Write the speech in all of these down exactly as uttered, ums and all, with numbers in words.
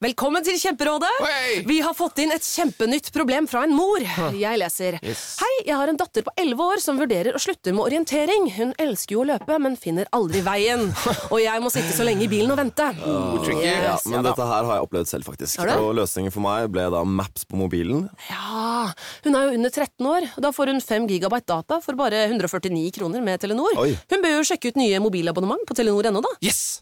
Velkommen til Kjemperådet. Hey! Vi har fått inn et kjempenytt problem fra en mor. Jeg leser. Yes. Hei, jeg har en datter på elleve år som vurderer å slutte med orientering. Hun elsker jo å løpe, men finner aldri veien. Og jeg må sitte så lenge i bilen og vente. Oh, tricky. Yes, Ja, men ja da. dette her har jeg opplevd selv faktisk. Har du? Og løsningen for meg ble da Maps på mobilen. Ja, hun er jo under tretten år. Da får hun fem gigabyte data for bare hundre og førtini kroner med Telenor. Oi. Hun bør jo sjekke ut nye mobilabonnement på Telenor punkt no da. Yes!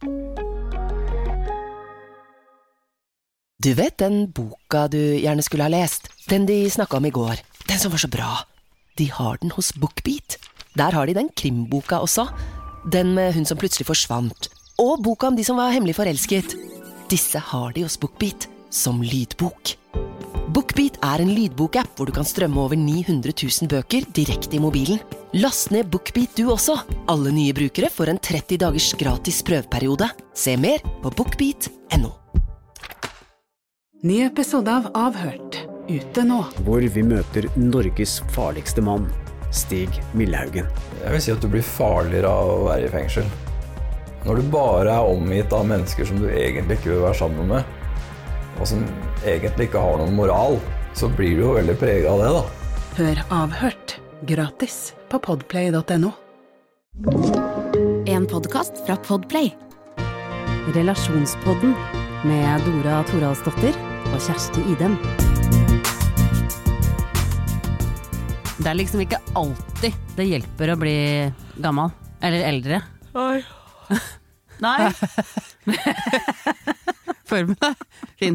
Du vet den boka du gjerne skulle ha lest? Den de snakket om i går. Den som var så bra. De har den hos BookBeat. Der har de den krimboka også. Den med hun som plutselig forsvant. Og boka om de som var hemmelig forelsket. Disse har de hos BookBeat som lydbok. BookBeat er en lydbokapp hvor du kan strømme over ni hundre tusen bøker direkte i mobilen. Last ned BookBeat du også. Alle nye brukere får en tretti dagers gratis prøveperiode. Se mer på bookbeat punktum no. Ny episode av Avhørt, ute nå. Hvor vi møter Norges farligste mann, Stig Millhaugen. Jeg vil si at du blir farligere av å være i fengsel. Når du bare er omgitt av mennesker som du egentlig ikke vil være sammen med, og som egentlig ikke har noen moral, så blir du jo veldig preget av det da. Hør Avhørt, gratis på podplay punktum no. En podcast fra Podplay. Relasjonspodden med Dora Toralsdottir og Kjersti Idem. Det er liksom ikke alltid det hjelper å bli gammel, eller eldre. Oi. Nei. Form deg. Fin.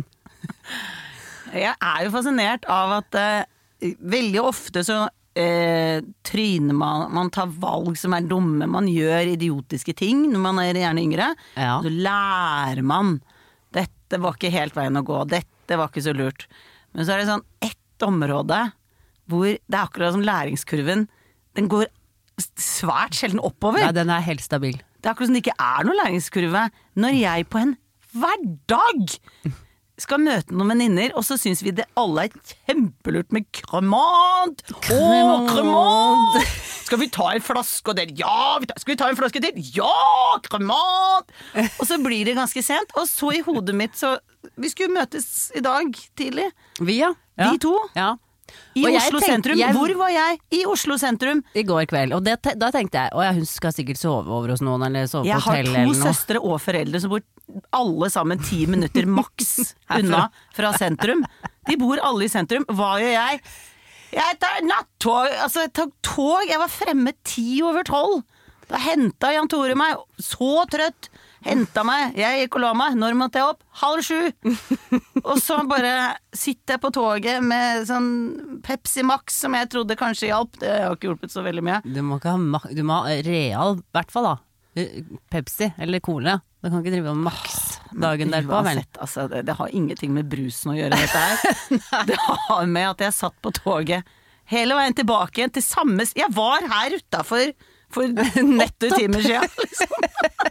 Jeg er jo fascinert av at uh, veldig ofte så uh, tryner man, man tar valg som er dumme, man gjør idiotiske ting når man er gjerne yngre, Ja. så lærer man, dette var ikke helt veien å gå, dette var ikke så lurt. Men så er det sånn ett område hvor det er akkurat som læringskurven, den går svært sjelden oppover. Nei, den er helt stabil. Det er akkurat som det ikke er noen læringskurve. Når jeg på en hverdag skal møte noen venninner, og så synes vi det alle er kjempelurt med kremant. Åh, kremant! Skal vi ta en flaske og del? Ja! Skal vi ta en flaske til? Ja! Kremant! Og så blir det ganske sent, og så i hodet mitt så vi skulle møtes i dag tidlig. Vi, ja. Vi to. Ja. I Og jeg Oslo tenkte- sentrum. jeg- Hvor var jeg? I Oslo sentrum. I går kveld. Og det, da tenkte jeg, å ja, hun skal sikkert sove over hos noen, eller sove Jeg på har hotell to eller noe. søstre og foreldre som bor alle sammen ti minutter maks unna fra sentrum. De bor alle i sentrum. Hva gjør jeg? Jeg tar nattog, altså jeg tar tog. Jeg var fremme ti over tolv. Da hentet Jan Tore meg, så trøtt. Hentet meg, jeg gikk og la meg. Når måtte jeg opp? Halv sju. Og så bare sitter jeg på toget med sånn Pepsi Max som jeg trodde kanskje hjalp. Det har ikke hjulpet så veldig mye. Du må ikke ha, ma- du må ha real, i hvert fall da. Pepsi eller cola. Du kan ikke drive med maks dagen derpå, vel? Uansett, altså, det, det har ingenting med brusen å gjøre dette her. Det har med at jeg satt på toget hele veien tilbake igjen til samme st- Jeg var her utenfor for åtte timer siden, liksom.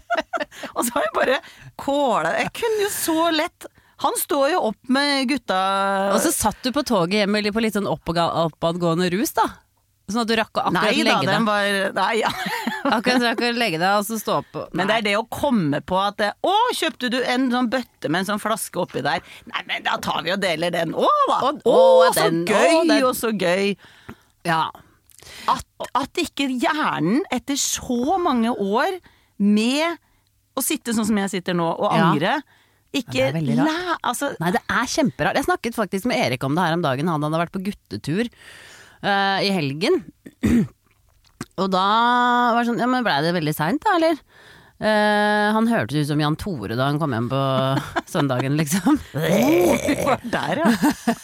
Og så har jeg bare kåla. Jeg kunne jo så lett. Han står jo opp med gutta. Og så satt du på toget hjemme på litt sånn oppadga- oppadgående rus da. Sånn at du rakk å akkurat Nei da, legge den deg. var Nei, ja. Akkurat rakk å legge deg og så stå opp. Men det er det å komme på at det, Å, kjøpte du en sånn bøtte med en sånn flaske oppi der? Nei, men da tar vi og deler den. Å da! Å, Å, å, så den, gøy, å, den. og så gøy. Ja. At, at ikke hjernen etter så mange år med å sitte sånn som jeg sitter nå og Ja. angre, ikke Ja, det er veldig rart. læ... Altså, Nei, det er kjemperart. Jeg snakket faktisk med Erik om det her om dagen. Han hadde vært på guttetur uh, i helgen. Og da var det sånn, ja, men ble det veldig sent da, eller? Uh, han hørtes ut som Jan Tore da han kom hjem på søndagen, liksom. vi var der, ja.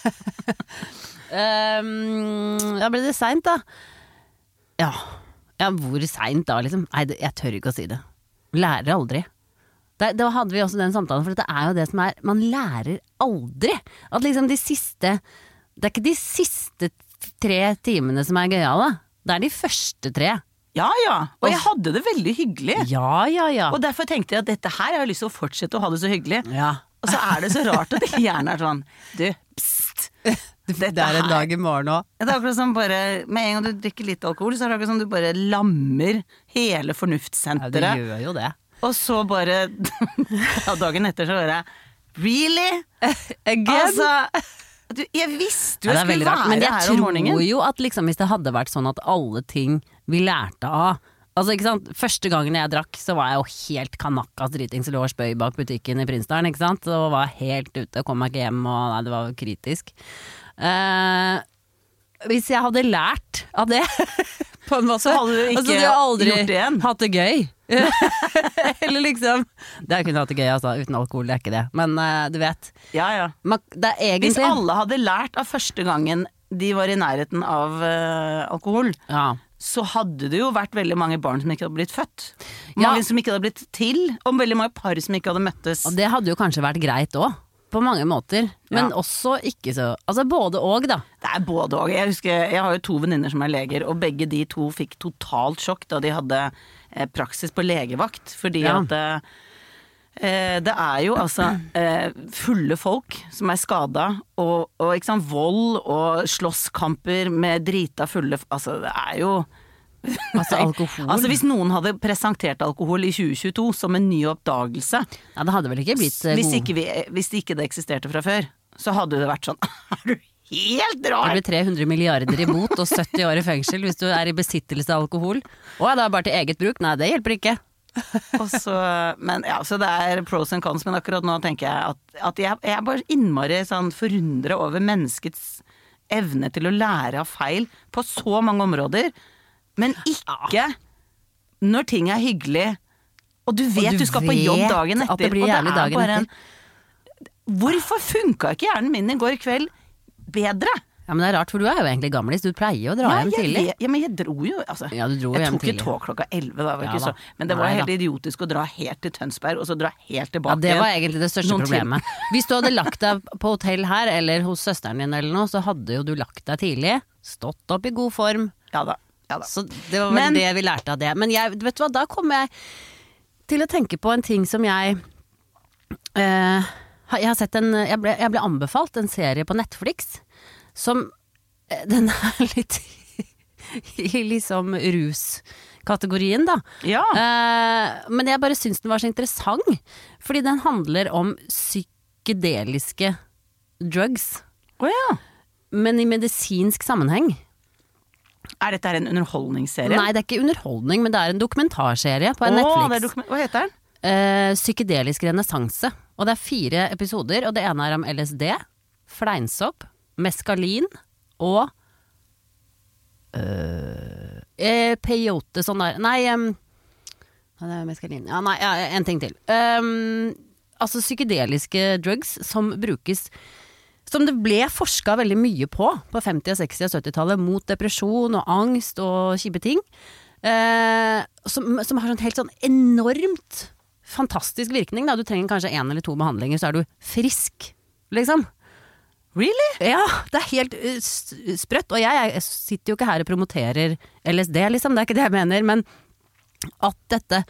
um, da ble det sent da. Ja. Ja, hvor sent da, liksom? Nei, det, jeg tør ikke å si det. Lærer aldri. Da, da hadde vi også den samtalen, for det er jo det som er, man lærer aldri. At liksom de siste, det er ikke de siste tre timene som er gøyale. Det er de første tre. Ja, ja. Og jeg hadde det veldig hyggelig. Ja, ja, ja. Og derfor tenkte jeg at dette her har jeg lyst til å fortsette å ha det så hyggelig. Ja. Og så er det så rart at det gjerne er sånn, du, pst. Det er en dag i morgen også. Det er akkurat som bare, med en gang du drikker litt alkohol, så er det akkurat som du bare lammer hele Ja, fornuftssenteret. det gjør jo det. Og så bare, ja, dagen etter så hører jeg, Really? Again? Altså, du, jeg visste jo Ja, jeg det er veldig skulle rart, være men jeg her om morgenen. tror jo at liksom, hvis det hadde vært sånn at alle ting vi lærte av Altså ikke sant, første gangen jeg drakk så var jeg jo helt kanakkas dritings lå og spøy bak butikken i Prinsdalen, ikke sant, og var helt ute, kom meg ikke hjem og nei, det var kritisk. Uh, hvis jeg hadde lært av det på en måte, så hadde du ikke altså, du aldri gjort det igjen. Hatt det gøy. Eller liksom, det er kunne hatt det gøy altså, uten alkohol, det er ikke det, men uh, du vet. Ja, ja. Man, det er egentlig... Hvis alle hadde lært av første gangen de var i nærheten av uh, alkohol, ja. så hadde det jo vært veldig mange barn som ikke hadde blitt født. Ja. Mange som ikke hadde blitt til, og veldig mange par som ikke hadde møttes. Og det hadde jo kanskje vært greit også, på mange måter. Men Ja. også ikke så Altså både og, da. Det er både og. Jeg husker, jeg har jo to venninner som er leger, og begge de to fikk totalt sjokk da de hadde eh, praksis på legevakt. Fordi Ja. at eh, det er jo altså eh, fulle folk som er skada, og, og ikke sant, vold og slåsskamper med drita fulle Altså, det er jo Altså alkohol. Altså hvis noen hadde presentert alkohol i tjue tjueto som en ny oppdagelse, Ja, det hadde vel ikke blitt eh, hvis god. ikke, vi, hvis ikke det eksisterte fra før, så hadde det vært sånn Er du helt Det rar? blir tre hundre milliarder i bot og sytti år i fengsel hvis du er i besittelse av alkohol. Å ja, det er bare til eget bruk. Nei, det hjelper ikke. Og så, men ja, så det er pros and cons, men akkurat nå tenker jeg at, at jeg, jeg er bare innmari sånn forundret over menneskets evne til å lære av feil på så mange områder, men ikke når ting er hyggelig, og du vet Og du du skal på jobb vet dagen at etter, det blir og det jævlig er dagen bare en Hvorfor funka ikke hjernen min i går kveld bedre? Ja, men det er rart, for du er jo egentlig gamlis. Du pleier å dra hjem jeg tidlig. vet- ja, men jeg dro jo altså, Ja, du dro Jeg hjem tok jo tidlig. tog klokka elleve, da, var Ja, ikke da. så, men det var Nei, helt da. idiotisk å dra helt til Tønsberg, og så dra helt Ja, tilbake det var igjen. egentlig det største Noen til- problemet. Hvis du hadde lagt deg på hotell her, eller hos søsteren din eller noe, så hadde jo du lagt deg tidlig, stått opp i god form. Ja da, ja da. Så det var vel Men- det vi lærte av det. Men jeg, vet du hva, da kom jeg til å tenke på en ting som jeg eh, har- Jeg har sett en jeg ble, jeg ble anbefalt en serie på Netflix som eh, Den er litt i liksom ruskategorien, da. Ja. Eh, men jeg bare syns den var så interessant, fordi den handler om psykedeliske drugs, Å ja. men i medisinsk sammenheng. Er dette her en underholdningsserie? Nei, det er ikke underholdning, men det er en dokumentarserie på Åh, Netflix. det er dokument- Hva heter den? Eh, psykedelisk renessanse. Og det er fire episoder, og det ene er om L S D, fleinsopp, meskalin og øh, eh, peyote, sånn der. Nei, um, ja, det er meskalin. Ja, nei, ja, en ting til. Um, altså psykedeliske drugs som brukes som det ble forska veldig mye på på femti-, seksti- og syttitallet mot depresjon og angst og kjipe ting. Eh, som, som har sånn helt sånn enormt fantastisk virkning. Da. Du trenger kanskje én eller to behandlinger, så er du frisk, liksom. Really? Ja, det er helt uh, s- sprøtt. Og jeg, jeg sitter jo ikke her og promoterer L S D, liksom. Det er ikke det jeg mener. Men at dette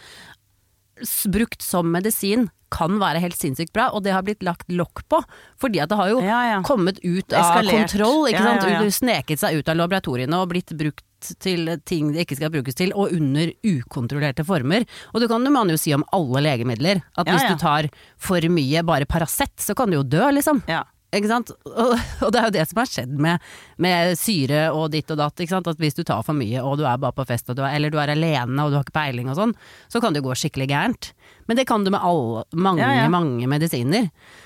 s- brukt som medisin kan være helt sinnssykt bra, og det har blitt lagt lokk på, fordi at det har jo Ja, ja. kommet ut av Eskalert. kontroll, ikke Ja, sant? ja, ja. Sneket seg ut av laboratoriene og blitt brukt til ting det ikke skal brukes til, og under ukontrollerte former. Og det kan man jo si om alle legemidler, at Ja, hvis ja. du tar for mye bare Paracet, så kan du jo dø, liksom. Ja. Ikke sant? Og, og det er jo det som har skjedd med, med syre og ditt og datt, ikke sant? At hvis du tar for mye, og du er bare på fest, og du er, eller du er alene, og du har ikke peiling og sånn, så kan det gå skikkelig gærent. Men det kan du med alle, mange, Ja, ja. mange medisiner.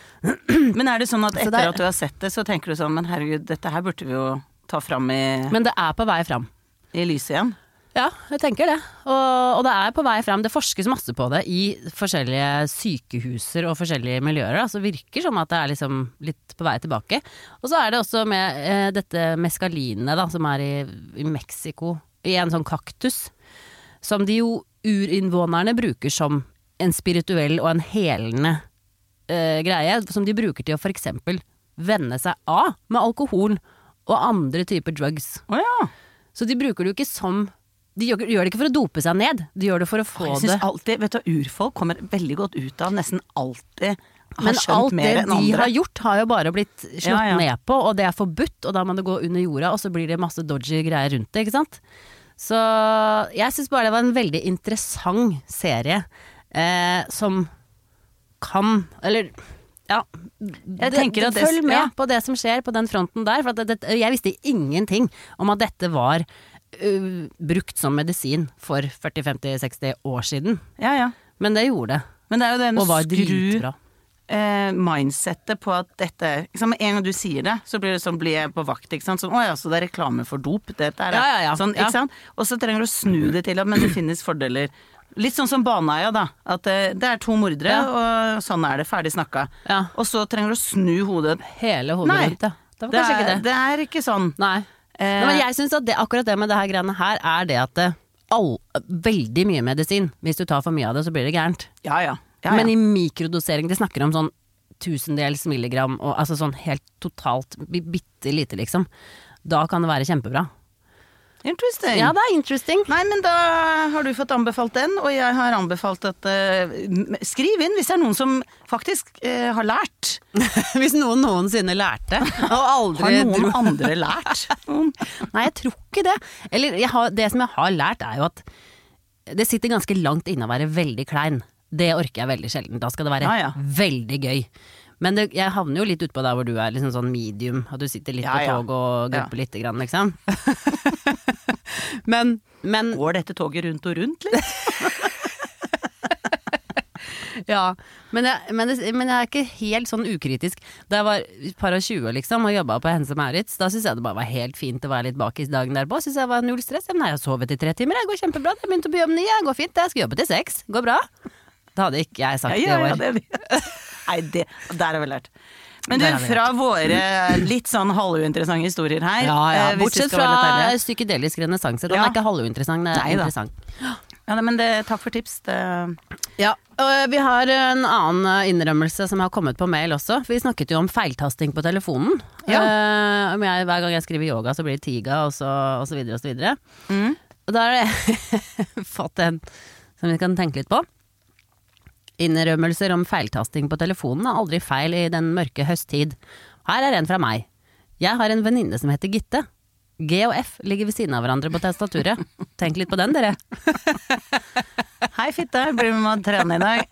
Men er det sånn at Så etter det er- at du har sett det, så tenker du sånn, men herregud, dette her burde vi jo ta fram i, Men det er på vei fram. i lyset igjen? Ja, jeg tenker det. Og, og det er på vei frem. Det forskes masse på det i forskjellige sykehuser og forskjellige miljøer. Da. Så virker som at det er liksom litt på vei tilbake. Og så er det også med eh, dette meskalinet da, som er i, i Mexico, i en sånn kaktus, som de jo urinnvånerne bruker som en spirituell og en helende eh, greie, som de bruker til å for eksempel venne seg av med alkohol og andre typer drugs. Å ja. Så de bruker det jo ikke som De gjør, gjør det ikke for å dope seg ned, de gjør det for å få Jeg det. synes alltid, vet du, urfolk kommer veldig godt ut av nesten alltid har Men skjønt alt det mer enn de andre. har gjort, har jo bare blitt slått Ja, ja. ned på, og det er forbudt, og da må det gå under jorda, og så blir det masse dodgy greier rundt det, ikke sant? Så jeg synes bare det var en veldig interessant serie, eh, som kan, eller Ja, Jeg tenker at det- følg med ja. på det som skjer på den fronten der, for at det, det, jeg visste ingenting om at dette var uh, brukt som medisin for førti, femti, seksti år siden. Ja, ja. Men det gjorde det, Men det er jo den og var skru dritbra. eh, mindsetet på at dette liksom, med en gang du sier det, så blir det sånn, blir jeg på vakt, ikke sant? Sånn, å ja, så det er reklame for dop, dette er det. Ja, ja, ja. Sånn, Ja. ikke sant? Og så trenger du å snu det til at, men det finnes fordeler. Litt sånn som Baneheia da, at eh, det er to mordere, Ja. og sånn er det, ferdig snakka. Ja. Og så trenger du å snu hodet. Hele hodet Nei, rundt, ja. Det var Det kanskje er, ikke det. det er ikke sånn. Nei. Eh, Nei, men jeg synes at det, akkurat det med det her greiene her er det at det, all, veldig mye medisin, hvis du tar for mye av det så blir det gærent. Ja, ja. ja, ja. Men i mikrodosering, de snakker om sånn tusendels milligram, og, altså sånn helt totalt bi- bitte lite liksom. Da kan det være kjempebra. Interesting. Ja, det er interesting. Nei, men da har du fått anbefalt den, og jeg har anbefalt at uh, skriv inn hvis det er noen som faktisk uh, har lært. Hvis noen noensinne lærte, og aldri Har noen dro- andre lært? Noen? Nei, jeg tror ikke det. Eller jeg har, det som jeg har lært er jo at det sitter ganske langt inne å være veldig klein. Det orker jeg veldig sjelden. Da skal det være Ja, ja. veldig gøy. Men det, jeg havner jo litt utpå der hvor du er liksom sånn medium, at du sitter litt Ja, ja. på tog og gulper Ja. litt grann, liksom. men, men Går dette toget rundt og rundt litt? Ja, men jeg, men, det, men jeg er ikke helt sånn ukritisk. Da jeg var et par og tjue liksom, og jobbet på Hense Maurits, da synes jeg det bare var helt fint å være litt bakis dagen derpå. Synes jeg var null stress. Men jeg har sovet i tre timer, det går kjempebra. Jeg begynte på jobb ni, jeg går fint, jeg skal jobbe til seks. Går bra. Det hadde ikke jeg sagt Ja, ja, i ja, år. det, nei, det, der har vi lært. Men du, Der har vi fra våre litt sånn halvuinteressante historier her Ja, ja. eh, hvis vi Bortsett skal være litt fra ærlige. psykedelisk renessanse. Den Ja. er ikke halvuinteressant, det er Nei da. interessant. Ja, nei, men det, takk for tips. Det, Ja, og vi har en annen innrømmelse som har kommet på mail også. Vi snakket jo om feiltasting på telefonen. Ja. Eh, om jeg, hver gang jeg skriver yoga så blir det tiga, og så, og så videre og så videre. mm. Og da har jeg fått en som vi kan tenke litt på. Innrømmelser om feiltasting på telefonen er aldri feil i den mørke høsttid. Her er en fra meg. Jeg har en venninne som heter Gitte. G og F ligger ved siden av hverandre på tastaturet. Tenk litt på den, dere. Hei fitte, blir du med å trene i dag?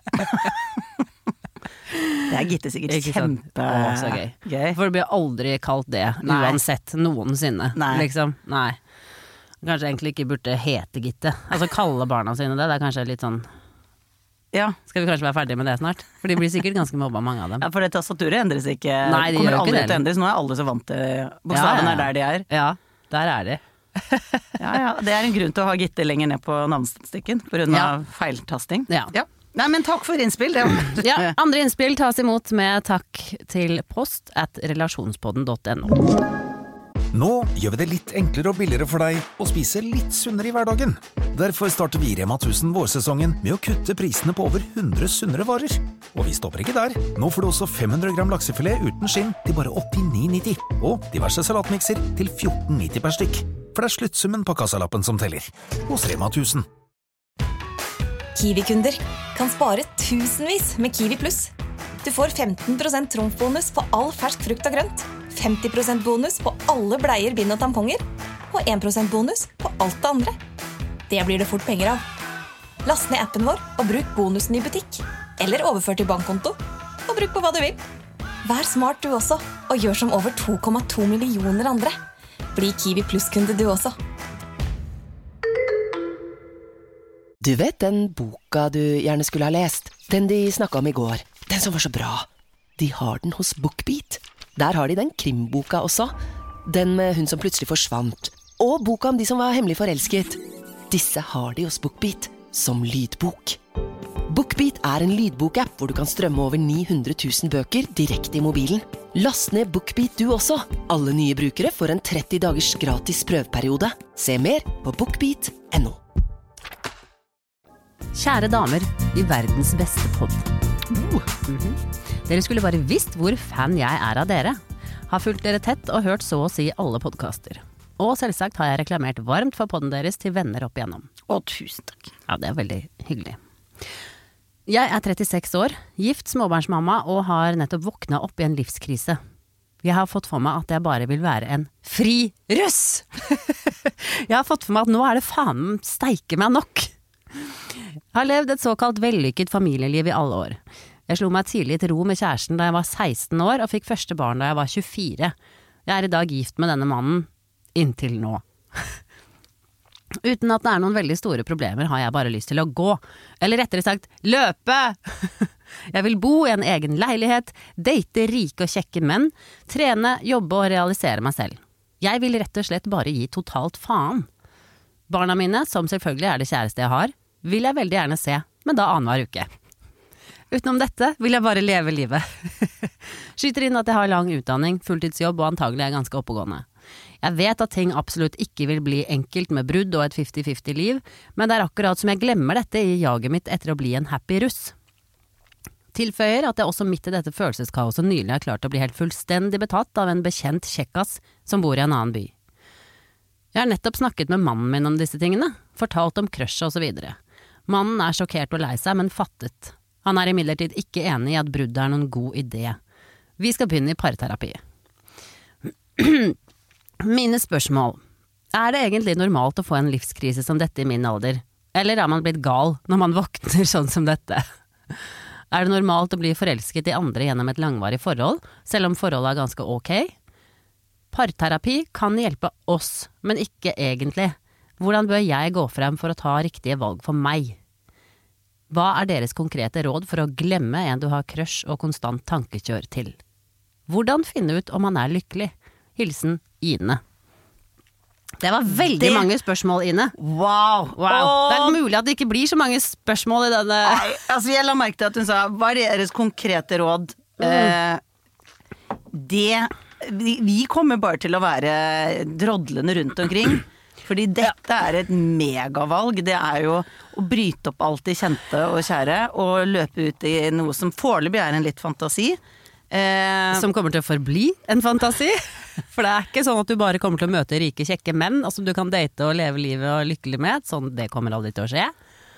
Det er Gitte sikkert Ikke sant? kjempe Å, så gøy. gøy. For det blir aldri kalt det, Nei. uansett, noensinne. Nei. Liksom. Nei. Kanskje egentlig ikke burde hete Gitte. Altså kalle barna sine det, det er kanskje litt sånn. Ja. Skal vi kanskje være ferdige med det snart? For de blir sikkert ganske mobba, mange av dem. Ja, for det tastaturet endres ikke. Nei, de kommer gjør ikke aldri det. til å endres. Nå er alle så vant til bokstavene Ja, ja, ja. er der de er. Ja, der er de. Ja, ja. Det er en grunn til å ha Gitte lenger ned på navnestikken på grunn Ja. av feiltasting. Ja. Nei, men takk for innspill. Det var... Ja, andre innspill tas imot med takk til post at relasjonspodden punktum no. Nå gjør vi det litt enklere og billigere for deg å spise litt sunnere i hverdagen. Derfor starter vi i Rema tusen vårsesongen med å kutte prisene på over hundre sunnere varer. Og vi stopper ikke der. Nå får du også fem hundre gram laksefilet uten skinn til bare åttini nitti. Og diverse salatmikser til fjorten nitti per stykk. For det er sluttsummen på kassalappen som teller. Hos Rema tusen. Kiwi-kunder kan spare tusenvis med Kiwi Pluss. Du får femten prosent trumfbonus på all fersk frukt og grønt, femti prosent bonus på alle bleier, bind og tamponger, og en prosent bonus på alt det andre. Det blir det fort penger av. Last ned appen vår og bruk bonusen i butikk, eller overfør til bankkonto, og bruk på hva du vil. Vær smart du også, og gjør som over to komma to millioner andre. Bli Kiwi Pluss-kunde du også. Du vet den boka du gjerne skulle ha lest? Den de snakket om i går. Den som var så bra. De har den hos BookBeat. Der har de den krimboka også. Den med hun som plutselig forsvant. Og boka om de som var hemmelig forelsket. Disse har de hos BookBeat som lydbok. BookBeat er en lydbokapp hvor du kan strømme over ni hundre tusen bøker direkte i mobilen. Last ned BookBeat du også. Alle nye brukere får en tretti dagers gratis prøveperiode. Se mer på bookbeat punktum no. Kjære damer i verdens beste podd. Uh. Mhm. Dere skulle bare visst hvor fan jeg er av dere. Har fulgt dere tett og hørt så å si alle podcaster. Og selvsagt har jeg reklamert varmt for podden deres til venner opp igjennom. Å, tusen takk. Ja, det er veldig hyggelig. Jeg er trettiseks år, gift småbarnsmamma og har nettopp våknet opp i en livskrise. Jeg har fått for meg at jeg bare vil være en fri russ! Jeg har fått for meg at nå er det faen steike meg nok. Jeg har levd et såkalt vellykket familieliv i alle år. Jeg slo meg tidlig til ro med kjæresten da jeg var seksten år og fikk første barn da jeg var tjuefire. Jeg er i dag gift med denne mannen, inntil nå. Uten at det er noen veldig store problemer har jeg bare lyst til å gå, eller rettere sagt, løpe! Jeg vil bo i en egen leilighet, date rike og kjekke menn, trene, jobbe og realisere meg selv. Jeg vil rett og slett bare gi totalt faen. Barna mine, som selvfølgelig er det kjæreste jeg har, vil jeg veldig gjerne se, men da annenhver uke. Utenom dette vil jeg bare leve livet. Skyter inn at jeg har lang utdanning, fulltidsjobb og antagelig er ganske oppegående. Jeg vet at ting absolutt ikke vil bli enkelt med brudd og et fifty-fifty liv, men det er akkurat som jeg glemmer dette i jaget mitt etter å bli en happy russ. Tilføyer at jeg også midt i dette følelseskaoset nylig har klart å bli helt fullstendig betatt av en bekjent kjekkas som bor i en annen by. Jeg har nettopp snakket med mannen min om disse tingene, fortalt om crush og så videre. Mannen er sjokkert og lei seg, men fattet. Han er imidlertid ikke enig i at bruddet er noen god idé. Vi skal begynne i parterapi. Mine spørsmål. Er det egentlig normalt å få en livskrise som dette i min alder? Eller er man blitt gal når man våkner sånn som dette? Er det normalt å bli forelsket i andre gjennom et langvarig forhold, selv om forholdet er ganske ok? Parterapi kan hjelpe oss, men ikke egentlig. Hvordan bør jeg gå frem for å ta riktige valg for meg? Hva er deres konkrete råd for å glemme en du har crush og konstant tankekjør til? Hvordan finne ut om man er lykkelig? Hilsen Ine. Det var veldig det... mange spørsmål, Ine. Wow. wow. Det er mulig at det ikke blir så mange spørsmål i denne... Nei, altså jeg la merke til at hun sa, hva er deres konkrete råd? Mm. Eh, det... Vi, vi kommer bare til å være drodlende rundt omkring. Fordi dette er et megavalg. Det er jo å bryte opp alt de kjente og kjære, og løpe ut i noe som foreløpig er en litt fantasi. Eh, som kommer til å forbli en fantasi. For det er ikke sånn at du bare kommer til å møte rike, kjekke menn, altså du kan date og leve livet og lykkelig med. Sånn, det kommer aldri til å skje.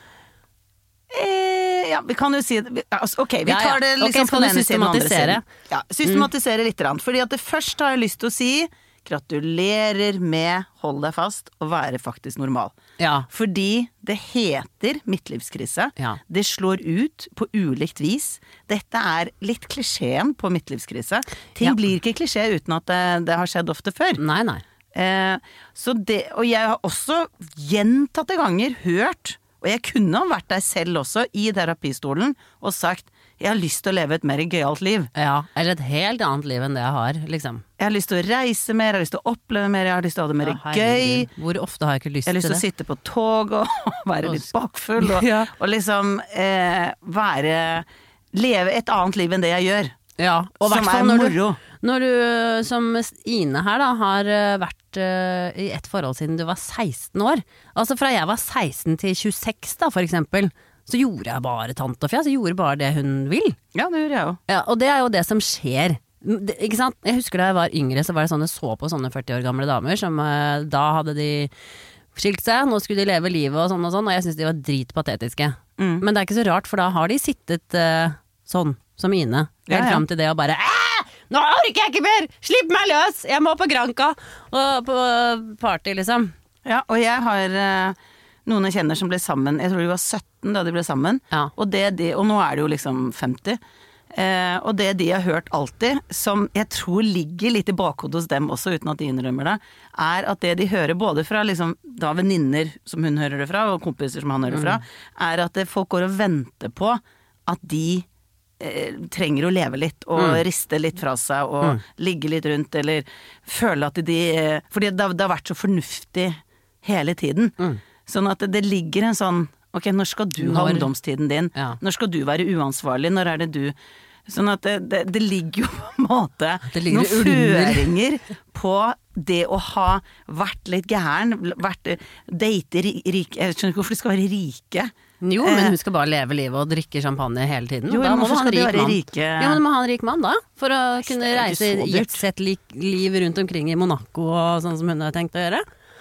Eh, ja, vi kan jo si det. Ok, vi ja, ja. tar det liksom okay, på den ene siden og andre siden. Ja, systematisere mm. litt. Fordi at det først har jeg lyst til å si gratulerer med, hold deg fast, å være faktisk normal. Ja. Fordi det heter midtlivskrise. Ja. Det slår ut på ulikt vis. Dette er litt klisjeen på midtlivskrise. Ting ja. blir ikke klisjé uten at det, det har skjedd ofte før. Nei, nei. Eh, så det, og jeg har også gjentatte ganger hørt, og jeg kunne ha vært der selv også i terapistolen og sagt, jeg har lyst til å leve et mer gøyalt liv. Ja, eller et helt annet liv enn det jeg har, liksom. Jeg har lyst til å reise mer, jeg har lyst til å oppleve mer, jeg har lyst til å ha det mer ja, gøy. Hvor ofte har jeg ikke lyst til det? Jeg har lyst til å sitte på tog og være litt bakfull, og, ja. og liksom eh, være, leve et annet liv enn det jeg gjør. Ja, og som er når moro. Du, når du, som Ine her da, har vært uh, i et forhold siden du var seksten år. Altså fra jeg var seksten til tjueseks da, for eksempel. Så gjorde jeg bare tant og fjas, jeg gjorde bare det hun vil. Ja, det gjorde jeg jo. Ja, og det er jo det som skjer. Det, ikke sant? Jeg husker da jeg var yngre, så var det sånn jeg så på sånne førti år gamle damer, som uh, da hadde de skilt seg, nå skulle de leve livet og sånn og sånn, og jeg synes de var dritpatetiske. Mm. Men det er ikke så rart, for da har de sittet uh, sånn, som Ine, helt ja, ja. frem til det og bare nå orker jeg ikke mer! Slipp meg løs! Jeg må på Granca og på party, liksom. Ja, og jeg har... Uh, noen jeg kjenner som ble sammen, jeg tror de var sytten da de ble sammen, ja. og, det, de, og nå er det jo liksom femti, eh, og det de har hørt alltid, som jeg tror ligger litt i bakhodet hos dem også, uten at de innrømmer det, er at det de hører både fra liksom, da venninner som hun hører det fra, og kompiser som han hører det fra, mm. er at det, folk går og venter på at de eh, trenger å leve litt, og mm. riste litt fra seg, og mm. ligge litt rundt, eller føle at de, fordi det, det har vært så fornuftig hele tiden, mm. Sånn at det, det ligger en sånn, ok, når skal du ha ungdomstiden din? Ja. Når skal du være uansvarlig? Når er det du? Sånn at det, det, det ligger jo på en måte noen føringer på det å ha vært litt gæren, vært date rike, jeg skjønner ikke hvorfor de skal være rike. Jo, men hun skal bare leve livet og drikke champagne hele tiden. Jo, da må hvorfor man skal ha en rik de være mann. rike? Ja, men du må ha en rik mann da, for å kunne reise i jetset-liv rundt omkring i Monaco og sånn som hun har tenkt å gjøre.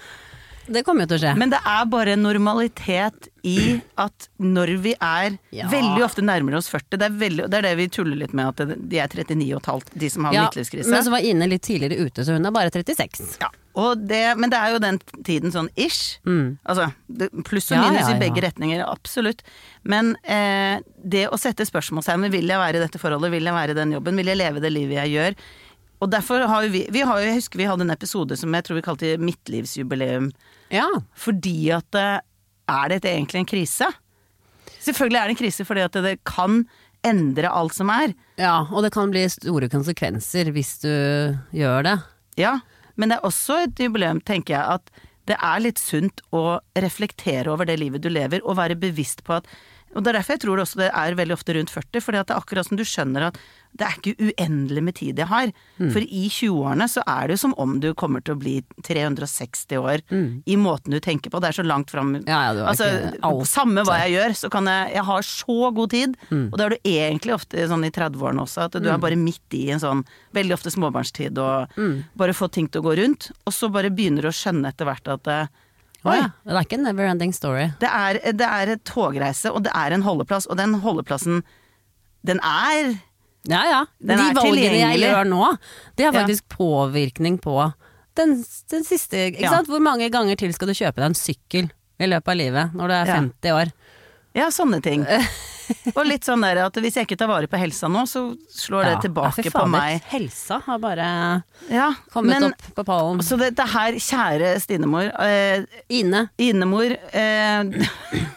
Det kommer jo til å skje. Men det er bare normalitet i at når vi er ja. veldig ofte nærmere oss førti, det er, veldig, det er det vi tuller litt med, at de er trettini og et halvt, de som har ja, midtlivskrise. Men så var Ine litt tidligere ute, så hun er bare trettiseks. Ja, Og det, men det er jo den tiden sånn ish, Mm. altså det, pluss og Ja, minus ja, i begge ja. retninger, absolutt. Men eh, det å sette spørsmålstegn med vil jeg være i dette forholdet, vil jeg være i den jobben, vil jeg leve det livet jeg gjør. Og derfor har jo vi, vi har jo, jeg husker vi hadde en episode som jeg tror vi kalte midtlivsjubileum. Ja. Fordi at er dette egentlig en krise? Selvfølgelig er det en krise fordi at det kan endre alt som er. Ja, og det kan bli store konsekvenser hvis du gjør det. Ja, men det er også et jubileum, tenker jeg, at det er litt sunt å reflektere over det livet du lever, og være bevisst på at, og det er derfor jeg tror det også det er veldig ofte rundt førti, fordi at det er akkurat som du skjønner at det er ikke uendelig med tid jeg har. Mm. For i tjueårene så er det jo som om du kommer til å bli tre hundre og seksti år mm. i måten du tenker på. Det er så langt fram. Ja, ja, altså, samme hva jeg gjør, så kan jeg, jeg har så god tid, mm. og det er du egentlig ofte sånn i tredve-årene også, at du mm. er bare midt i en sånn, veldig ofte småbarnstid, og mm. bare få ting til å gå rundt, og så bare begynner du å skjønne etter hvert at oi, ja. Det er ikke en never ending story. Det er, det er et togreise, og det er en holdeplass, og den holdeplassen, den er Ja, ja. Den De er valgene jeg gjør nå, det har faktisk ja. påvirkning på den, den siste, ikke ja. sant? Hvor mange ganger til skal du kjøpe deg en sykkel i løpet av livet, når du er ja. femti år? Ja, sånne ting. Og litt sånn der at hvis jeg ikke tar vare på helsa nå, så slår ja. det tilbake på meg. Helsa har bare ja, kommet men, opp på pallen. Så det, det her, kjære Stinemor eh, Ine. Inemor eh,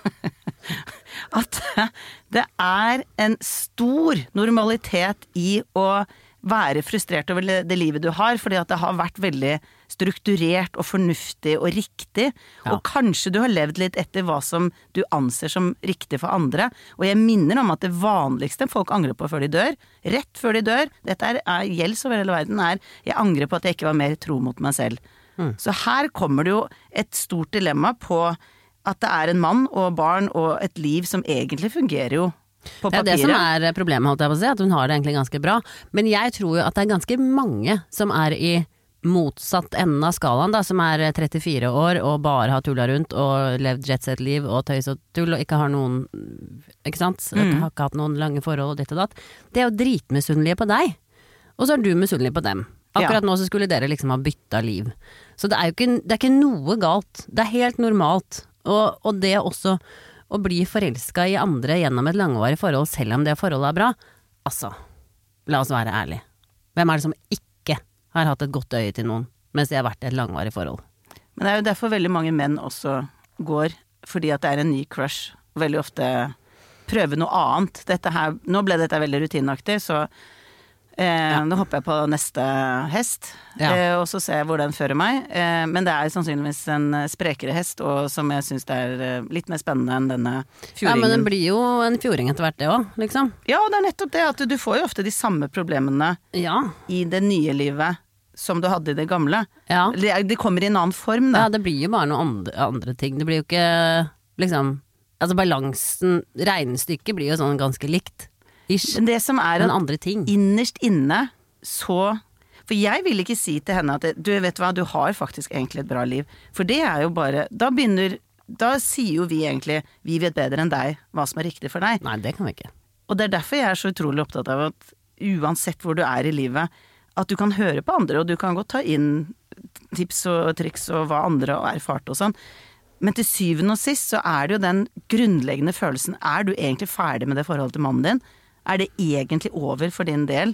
at det er en stor normalitet i å være frustrert over det livet du har, fordi at det har vært veldig strukturert og fornuftig og riktig, ja. Og kanskje du har levd litt etter hva som du anser som riktig for andre, og jeg minner om at det vanligste folk angrer på før de dør, rett før de dør, dette er, er gjelds over hele verden, er jeg angrer på at jeg ikke var mer tro mot meg selv. Mm. Så her kommer det jo et stort dilemma på at det er en mann og barn og et liv som egentlig fungerer jo på papiret. Det er det som er problemet, holdt jeg på å si, at hun har det egentlig ganske bra. Men jeg tror jo at det er ganske mange som er i motsatt enden av skalaen, da, som er trettifire år og bare har tulla rundt og levd jetset-liv og tøys og tull og ikke har noen, ikke sant, mm. har ikke hatt noen lange forhold og ditt og datt. Det er jo dritmisunnelige på deg, og så er du misunnelig på dem. Akkurat ja. Nå så skulle dere liksom ha bytta liv. Så det er jo ikke, det er ikke noe galt. Det er helt normalt. Og, og det også å bli forelsket i andre gjennom et langvarig forhold, selv om det forholdet er bra, altså, la oss være ærlig. Hvem er det som ikke har hatt et godt øye til noen, mens de har vært i et langvarig forhold? Men det er jo derfor veldig mange menn også går, fordi at det er en ny crush, og veldig ofte prøve noe annet. Dette her, nå ble dette veldig rutinaktig, så Eh, ja. Nå hopper jeg på neste hest, ja. eh, og så ser jeg hvor den fører meg. Eh, men det er sannsynligvis en sprekere hest, og som jeg synes det er eh, litt mer spennende enn denne fjordingen. Ja, men den blir jo en fjording etter hvert det også, liksom. Ja, og det er nettopp det, at du får jo ofte de samme problemene ja. I det nye livet som du hadde i det gamle. Ja. Det, det kommer i en annen form, da. Ja, det blir jo bare noen andre, andre ting. Det blir jo ikke, liksom, altså balansen, regnestykket blir jo sånn ganske likt. Men det som er en andre ting. Innerst inne, så for jeg vil ikke si til henne at du vet hva, du har faktisk egentlig et bra liv. For det er jo bare, da begynner, da sier jo vi egentlig, vi vet bedre enn deg hva som er riktig for deg. Nei, det kan vi ikke. Og det er derfor jeg er så utrolig opptatt av at uansett hvor du er i livet, at du kan høre på andre, og du kan godt ta inn tips og triks og hva andre har erfart og sånn. Men til syvende og sist så er det jo den grunnleggende følelsen, er du egentlig ferdig med det forholdet til mannen din? Er det egentlig over for din del?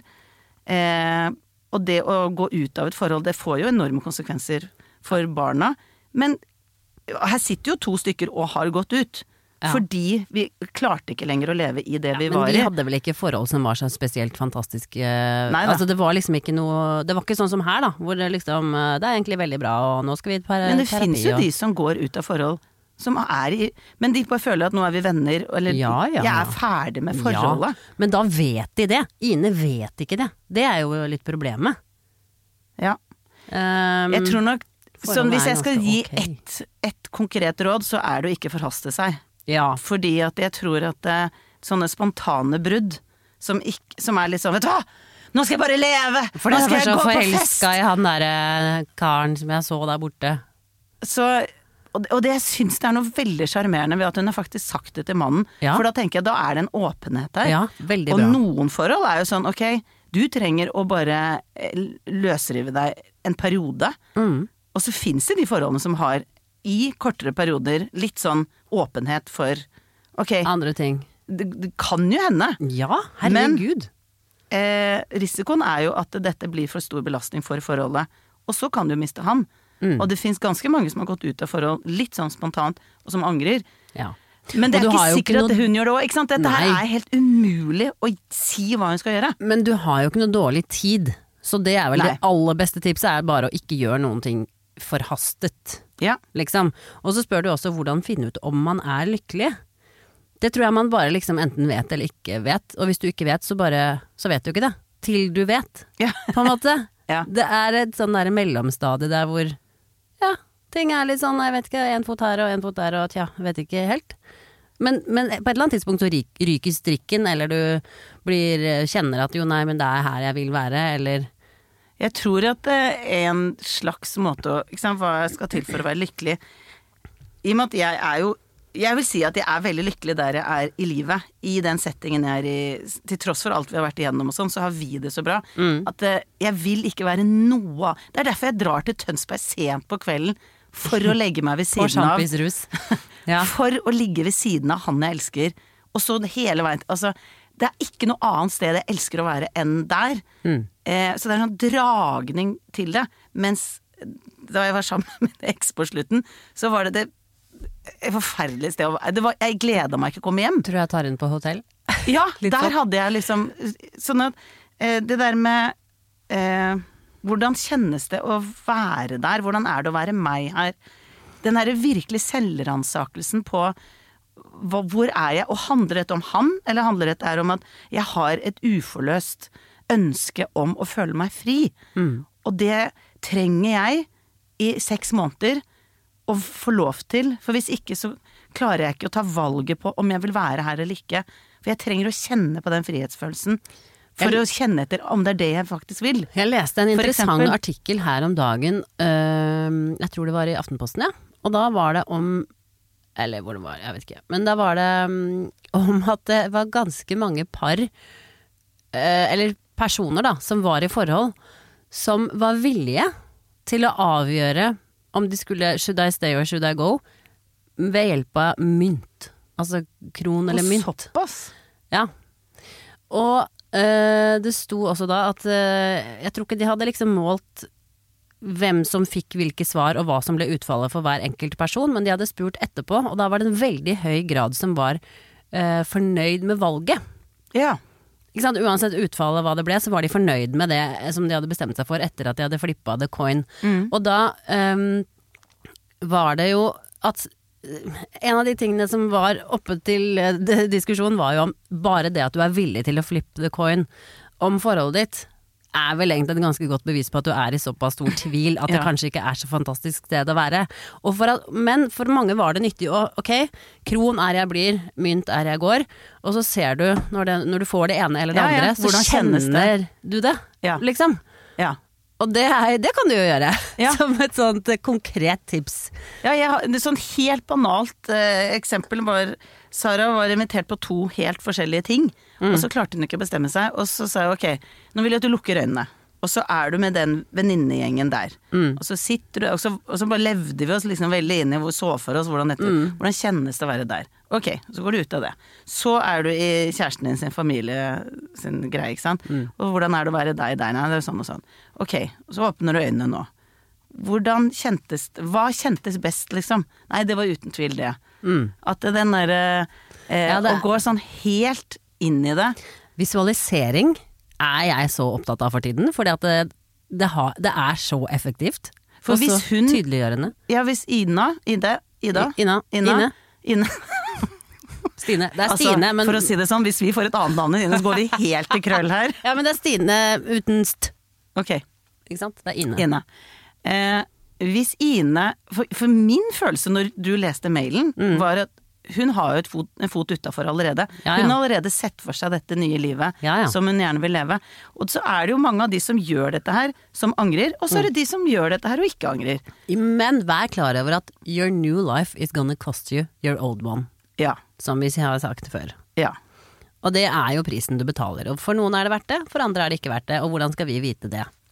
Eh, og det å gå ut av et forhold, det får jo enorme konsekvenser for barna. Men her sitter jo to stykker og har gått ut. Ja. Fordi vi klarte ikke lenger å leve i det ja, vi var i. Men vi hadde vel ikke forhold som var så spesielt fantastiske. Nei, altså det var liksom ikke noe, det var ikke sånn som her da, hvor det liksom, det er egentlig veldig bra, og nå skal vi per, Men det terapi, finnes jo og... de som går ut av forhold, som er i, men de bare føler at nå er vi venner, eller ja, ja, jeg er ferdig med forholdet. Ja, men da vet de det. Ine vet ikke det. Det er jo litt problemet. Ja. Um, jeg tror nok, sånn hvis jeg skal gi okay. ett et konkret råd, så er det å ikke forhaste seg. Ja. Fordi at jeg tror at uh, sånne spontane brudd, som, ikke, som er litt sånn, vet du hva? Nå skal jeg bare leve! For nå skal jeg gå på fest! For det er så forelsket i han der karen som jeg så der borte. Så... Og det jeg synes det er noe veldig charmerende ved at hun har faktisk sagt det til mannen. Ja. For da tenker jeg, da er det en åpenhet der. Ja, veldig og bra. Noen forhold er jo sånn, ok, du trenger å bare løsrive deg en periode. Mm. Og så finnes det de forholdene som har i kortere perioder litt sånn åpenhet for ok, andre ting. Det, det kan jo hende. Ja, herregud. Men eh, risikoen er jo at dette blir for stor belastning for forholdet, og så kan du miste han. Mm. Og det finnes ganske mange som har gått ut av forhold litt sånn spontant, og som angrer. Ja. Men det er ikke sikkert noe... at hun gjør det også, ikke sant? Dette her er helt umulig å si hva hun skal gjøre. Men du har jo ikke noe dårlig tid, så det er vel Nei. Det aller beste tipset er bare å ikke gjøre noen ting forhastet, ja. Liksom. Og så spør du også hvordan finne ut om man er lykkelig. Det tror jeg man bare liksom enten vet eller ikke vet, og hvis du ikke vet, så bare, så vet du ikke det. Til du vet, ja. På en måte. Ja. Det er et sånn der mellomstadie der hvor, ja, ting er litt sånn, jeg vet ikke, en fot her og en fot der, og tja, jeg vet ikke helt. Men, men på et eller annet tidspunkt så ryk, ryker strikken, eller du blir, kjenner at jo nei, men det er her jeg vil være, eller... Jeg tror at det er en slags måte å, ikke sant, hva jeg skal til for å være lykkelig. I og med at jeg er jo, jeg vil si at jeg er veldig lykkelig der jeg er i livet, i den settingen jeg er i, til tross for alt vi har vært igjennom og sånn, så har vi det så bra, mm. at uh, jeg vil ikke være noe av. Det er derfor jeg drar til Tønsberg sent på kvelden, for å legge meg ved siden av. Ja. For å ligge ved siden av han jeg elsker, og så hele veien, altså, det er ikke noe annet sted jeg elsker å være enn der. Mm. Eh, så det er en sånn dragning til det, mens da jeg var sammen med eks på slutten, så var det det et forferdelig sted å være. Det var, jeg gleder meg ikke å komme hjem. Tror jeg tar inn på hotell. Ja, der hadde jeg liksom sånn at eh, det der med eh, hvordan kjennes det å være der? Hvordan er det å være meg her? Den der virkelig selvransakelsen på hva, hvor er jeg? Og handler dette om han, eller handler dette her om at jeg har et uforløst ønske om å føle meg fri? Mm. Og det trenger jeg i seks måneder å få lov til, for hvis ikke så klarer jeg ikke å ta valget på om jeg vil være her eller ikke. For jeg trenger å kjenne på den frihetsfølelsen for jeg, å kjenne etter om det er det jeg faktisk vil. Jeg leste en interessant eksempel, artikkel her om dagen, øh, jeg tror det var i Aftenposten, ja. Og da var det om, eller hvor det var, jeg vet ikke, men da var det um, om at det var ganske mange par, øh, eller personer da, som var i forhold, som var villige til å avgjøre om de skulle, should I stay or should I go, ved hjelp av mynt. Altså kron eller mynt. Og såpass? Ja. Og øh, det sto også da at øh, jeg tror ikke de hadde liksom målt hvem som fikk hvilke svar og hva som ble utfallet for hver enkelt person, men de hadde spurt etterpå, og da var det en veldig høy grad som var øh, fornøyd med valget. Ja. Ikke sant? Uansett utfallet hva det ble, så var de fornøyd med det som de hadde bestemt seg for etter at de hadde flippet the coin. Mm. Og da um, var det jo at en av de tingene som var oppe til uh, diskusjon var jo om bare det at du er villig til å flippe the coin om forholdet ditt, er vel egentlig et ganske godt bevis på at du er i såpass stor tvil at det ja. Kanskje ikke er så fantastisk sted å være. Og for at, men for mange var det nyttig å, ok, kron er jeg blir, mynt er jeg går, og så ser du, når, det, når du får det ene eller det ja, andre, ja. så kjenner du det, ja. Liksom. Ja. Og det, er, det kan du jo gjøre, ja. Som et sånt konkret tips. Ja, jeg har, det er sånn helt banalt eh, eksempel var, Sara var invitert på to helt forskjellige ting, mm. og så klarte hun ikke å bestemme seg, og så sa jeg ok, nå vil jeg at du lukker øynene, og så er du med den venninnegjengen der, mm. og så sitter du, og så, og så bare levde vi oss liksom veldig inn i hvor så for oss, hvordan, dette, mm. hvordan kjennes det å være der. Ok, så går du ut av det. Så er du i kjæresten din sin familie, sin greie, ikke sant? Mm. Og hvordan er det å være deg der? Nei, det er sånn og sånn. Ok, så åpner du øynene nå. Hvordan kjentes, hva kjentes best liksom? Nei, det var uten tvil det. Mm. At den der, eh, ja, det... å gå sånn helt inn i det. Visualisering er jeg så opptatt av for tiden, fordi at det, det, har, det er så effektivt. For hvis hun, tydeliggjørende. Ja, hvis Ina, Ida, Ida, Ina, Ina, Ine. Ine. Stine, det er altså, Stine, men... For å si det sånn, hvis vi får et annet navn enn Ine, så går vi helt til krøll her. Ja, men det er Stine uten st. Ok. Ikke sant? Det er Ine. Ine. Eh, hvis Ine, for, for min følelse når du leste mailen, mm. var at hun har jo et fot, en fot utenfor allerede. Ja, ja. Hun har allerede sett for seg dette nye livet ja, ja. Som hun gjerne vil leve. Og så er det jo mange av de som gjør dette her, som angrer, og så er det de som gjør dette her og ikke angrer. Men vær klar over at your new life is gonna cost you your old one. Ja. Som vi har sagt før. Ja. Og det er jo prisen du betaler. Og for noen er det verdt det, for andre er det ikke verdt det. Og hvordan skal vi vite det?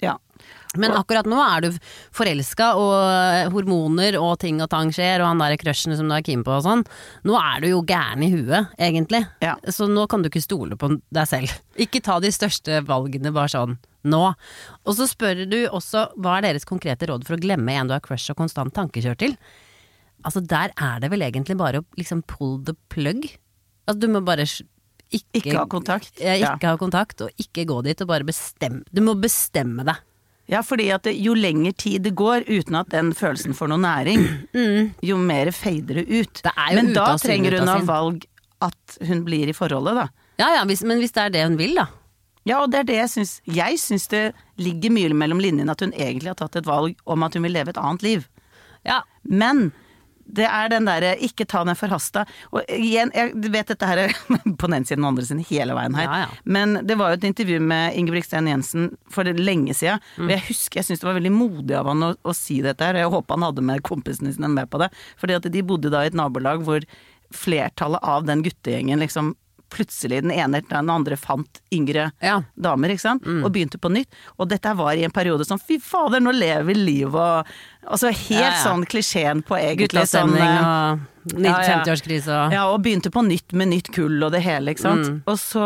Ja. Men akkurat nå er du forelsket, og hormoner og ting og tang skjer, og han der crushen som du er keen på og sånn. Nå er du jo gæren i huet, egentlig. Ja. Så nå kan du ikke stole på deg selv. Ikke ta de største valgene bare sånn nå. Og så spør du også, hva er deres konkrete råd for å glemme en du har crush og konstant tankekjør til? Altså der er det vel egentlig bare å liksom pull the plug. Altså du må bare ikke, ikke ha kontakt. Ja, ikke ja. ha kontakt, og ikke gå dit og bare bestemme. Du må bestemme deg. Ja, fordi at det, jo lenger tid det går uten at den følelsen får noe næring, mm. jo mer fader det ut. Det er jo men ut da av sin, trenger hun av å sin. valg at hun blir i forholdet, da. Ja, ja, hvis, men hvis det er det hun vil, da. Ja, og det er det jeg syns. Jeg syns det ligger mye mellom linjene at hun egentlig har tatt et valg om at hun vil leve et annet liv. Ja. Men det er den derre ikke ta den forhasta. Og igjen, jeg vet dette her på den siden og andre siden hele veien her. Ja, ja. Men det var jo et intervju med Ingebrigtsen Jensen for lenge siden. Mm. Og jeg husker, jeg syns det var veldig modig av han å, å si dette her. Jeg håper han hadde med kompisene sine med på det. Fordi at de bodde da i et nabolag hvor flertallet av den guttegjengen liksom plutselig den ene etter den andre fant yngre ja. damer, ikke sant? Mm. Og begynte på nytt. Og dette var i en periode sånn, fy fader, nå lever vi liv og altså helt ja, ja. sånn klisjeen på egentlig Guttastemning sånn, og femti-årskrise og ja, og begynte på nytt med nytt kull og det hele, ikke sant? Mm. Og så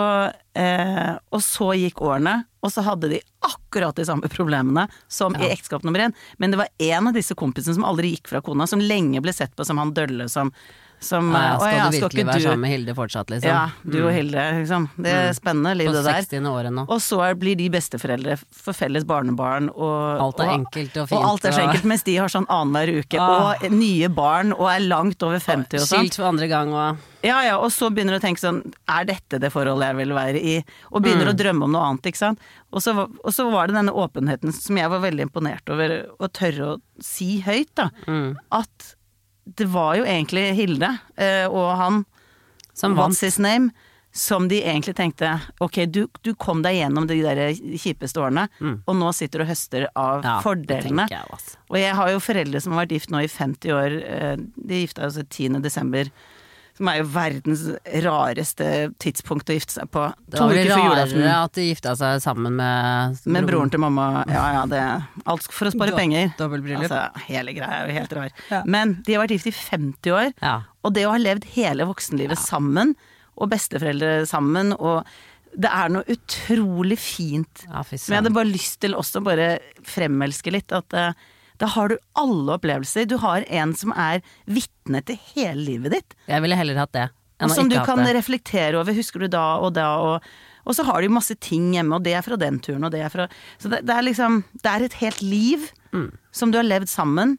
eh, og så gikk årene, og så hadde de akkurat de samme problemene som ja. i ekteskap nummer én. Men det var en av disse kompisene som aldri gikk fra kona, som lenge ble sett på som han dølle som Som, ja, ja, skal ja, du virkelig skal være du... sammen med Hilde fortsatt, liksom? Ja, du og Hilde, liksom. Det er spennende liv, det der. På sekstiende året nå. Og så blir de besteforeldre for felles barnebarn, og alt er og, enkelt og fint. Og alt er så enkelt, mens de har sånn annenhver uke, ah. og nye barn, og er langt over femti og sånn. Skilt for andre gang og Ja, ja, og så begynner du å tenke sånn, er dette det forholdet jeg vil være i? Og begynner mm. å drømme om noe annet, ikke sant? Og så, og så var det denne åpenheten som jeg var veldig imponert over, å tørre å si høyt, da. Mm. At det var jo egentlig Hilde eh, og han, som what's his name, som de egentlig tenkte, ok, du, du kom deg gjennom de der kjipeste årene, mm. og nå sitter du og høster av ja, fordelene. Jeg, altså. Og jeg har jo foreldre som har vært gift nå i femti år, eh, de gifta seg tiende desember, som er jo verdens rareste tidspunkt å gifte seg på. Det var jo rarere at de gifta seg sammen med Med broren til mamma, ja ja, det alt for å spare Do- penger. Dobbeltbryllup. Altså, hele greia er jo helt rar. Ja. Men de har vært gift i femti år, ja. og det å ha levd hele voksenlivet ja. sammen, og besteforeldre sammen, og det er noe utrolig fint. Ja, men jeg hadde bare lyst til også bare fremelske litt, at uh, da har du alle opplevelser. Du har en som er vitne til hele livet ditt. Jeg ville heller hatt det. Og som du kan det. reflektere over, husker du da og da, og, og så har de masse ting hjemme, og det er fra den turen, og det er fra Så det, det er liksom, det er et helt liv mm. som du har levd sammen.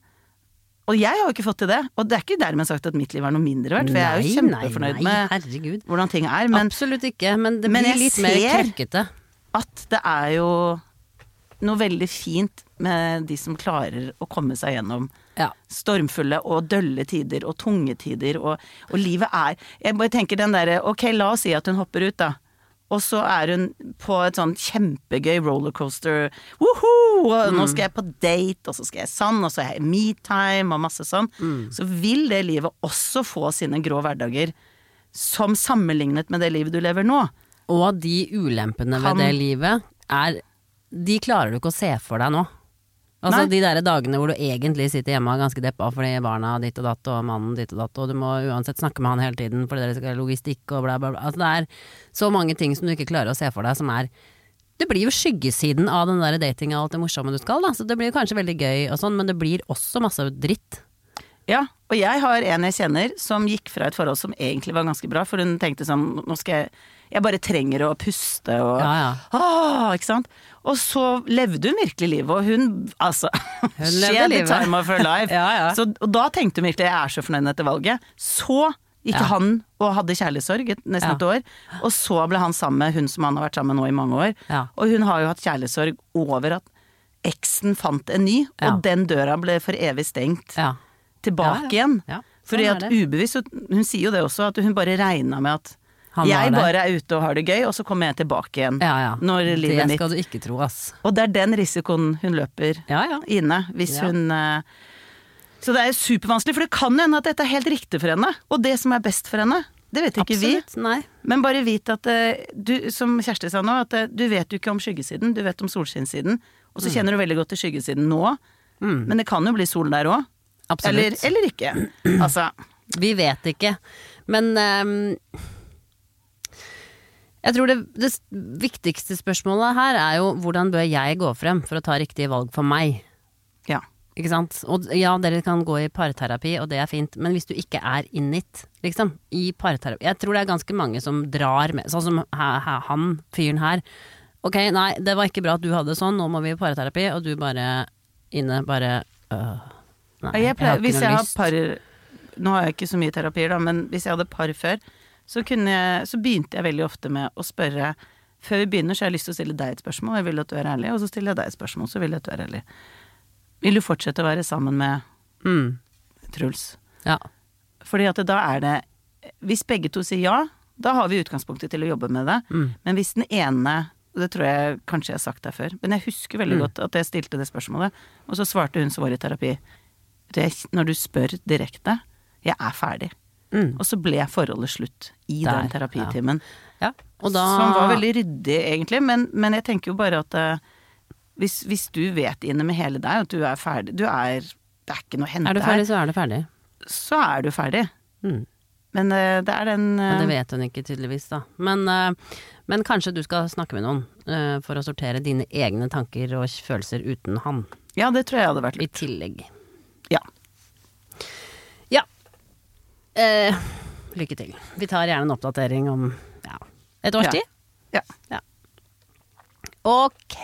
Og jeg har jo ikke fått til det, og det er ikke dermed sagt at mitt liv er noe mindre verdt, for jeg er jo kjempefornøyd nei, nei, med herregud. hvordan ting er. Men, absolutt ikke, men det men blir litt mer krøkkete. At det er jo noe veldig fint med de som klarer å komme seg gjennom ja. stormfulle og dølle tider og tunge tider, og, og livet er Jeg bare tenker den derre, ok, la oss si at hun hopper ut da, og så er hun på et sånn kjempegøy rollercoaster, woohoo, og mm. nå skal jeg på date, og så skal jeg sånn, og så er jeg me-time og masse sånn, mm. så vil det livet også få sine grå hverdager som sammenlignet med det livet du lever nå. Og de ulempene kan... ved det livet er de klarer du ikke å se for deg nå. Altså Nei. de der dagene hvor du egentlig sitter hjemme og er ganske deppa fordi barna ditt og datt og mannen ditt og datt, og du må uansett snakke med han hele tiden fordi dere skal ha logistikk og bla bla bla. Altså det er så mange ting som du ikke klarer å se for deg som er Det blir jo skyggesiden av den der dating og alt det morsomme du skal da, så det blir jo kanskje veldig gøy og sånn, men det blir også masse dritt. Ja, og jeg har en jeg kjenner som gikk fra et forhold som egentlig var ganske bra, for hun tenkte sånn, nå skal jeg Jeg bare trenger å puste og ja, ja. Ah, ikke sant? Og så levde hun virkelig livet, og hun altså Hun levde livet. Time of her life. ja, ja. Så, og da tenkte hun virkelig jeg er så fornøyd med dette valget. Så gikk ja. han og hadde kjærlighetssorg et, nesten ja. et år, og så ble han sammen med hun som han har vært sammen med nå i mange år. Ja. Og hun har jo hatt kjærlighetssorg over at eksen fant en ny, ja. og den døra ble for evig stengt. Ja. Tilbake ja, ja. igjen. Ja. Fordi Sånn at ubevisst, hun sier jo det også, at hun bare regner med at Han jeg bare er ute og har det gøy, og så kommer jeg tilbake igjen. Ja, ja. Når livet det mitt. skal du ikke tro, ass. Og det er den risikoen hun løper ja, ja. inne, hvis ja. hun uh... Så det er supervanskelig, for det kan hende at dette er helt riktig for henne, og det som er best for henne, det vet ikke Absolutt, vi. Nei. Men bare vit at uh, du, som Kjersti sa nå, at uh, du vet jo ikke om skyggesiden, du vet om solskinnsiden, Og så kjenner du veldig godt til skyggesiden nå, Mm. men det kan jo bli sol der også. Eller, Absolutt. eller ikke. Altså, Vi vet ikke. Men ehm, jeg tror det, det viktigste spørsmålet her er jo hvordan bør jeg gå frem for å ta riktige valg for meg? ja. Ikke sant? Og ja, dere kan gå i parterapi, og det er fint, men hvis du ikke er in it, liksom, i parterapi. Jeg tror det er ganske mange som drar med, sånn som ha, ha, han, fyren her. Ok, nei, det var ikke bra at du hadde sånn, nå må vi i parterapi, og du bare inne, bare øh, nei, Jeg pleier, har ikke hvis noe jeg har lyst. par, nå har jeg ikke så mye terapier da, men hvis jeg hadde par før, så, kunne jeg, så begynte jeg veldig ofte med å spørre, før vi begynner så har jeg lyst til å stille deg et spørsmål, jeg vil at du er ærlig, og så stiller jeg deg et spørsmål, så vil jeg at du er ærlig. Vil du fortsette å være sammen med Mm. Truls? Ja. Fordi at da er det, hvis begge to sier ja, da har vi utgangspunktet til å jobbe med det, Mm. men hvis den ene, og det tror jeg kanskje jeg har sagt deg før, men jeg husker veldig Mm. godt at jeg stilte det spørsmålet, og så svarte hun som var i terapi, det, når du spør direkte, jeg er ferdig. Mm. Og så ble forholdet slutt i Der, den terapitimen. Ja. Og da Som var veldig ryddig egentlig, men, men jeg tenker jo bare at eh, hvis, hvis du vet inne med hele deg at du er ferdig, du er, det er ikke noe å hente er du ferdig, her, så er du ferdig. så er du ferdig. Mm. Men eh, det er den eh, Men det vet hun ikke tydeligvis da. Men, eh, men kanskje du skal snakke med noen eh, for å sortere dine egne tanker og følelser uten han. Ja, det tror jeg hadde vært I lurt. tillegg. Ja. Ja. Eh, lykke til. Vi tar gjerne en oppdatering om ja, et års Ja. tid. Ja. Ja. Ok.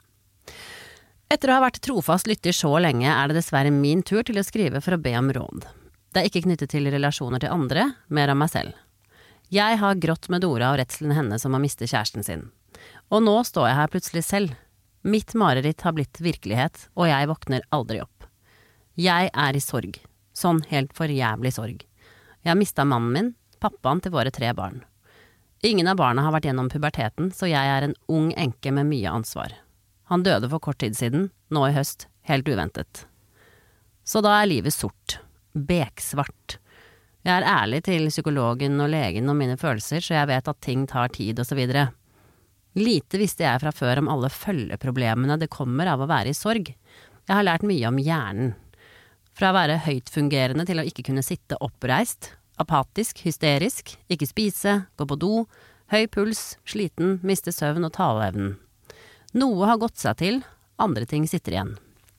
Etter å ha vært trofast lytter så lenge er det dessverre min tur til å skrive for å be om råd. Det er ikke knyttet til relasjoner til andre, mer om meg selv. Jeg har grått med Dora og redselen hennes om å miste kjæresten sin. Og nå står jeg her plutselig selv. Mitt mareritt har blitt virkelighet, og jeg våkner aldri opp. Jeg er i sorg. Sånn helt for jævlig sorg. Jeg har mistet mannen min, pappaen til våre tre barn. Ingen av barna har vært gjennom puberteten, så jeg er en ung enke med mye ansvar. Han døde for kort tid siden, nå i høst, helt uventet. Så da er livet sort. Beksvart. Jeg er ærlig til psykologen og legen om mine følelser, så jeg vet at ting tar tid og så videre. Lite visste jeg fra før om alle følgeproblemene det kommer av å være i sorg. Jeg har lært mye om hjernen. Fra å være høytfungerende til å ikke kunne sitte oppreist, apatisk, hysterisk, ikke spise, gå på do, høy puls, sliten, miste søvn og taleevnen. Noe har gått seg til, andre ting sitter igjen.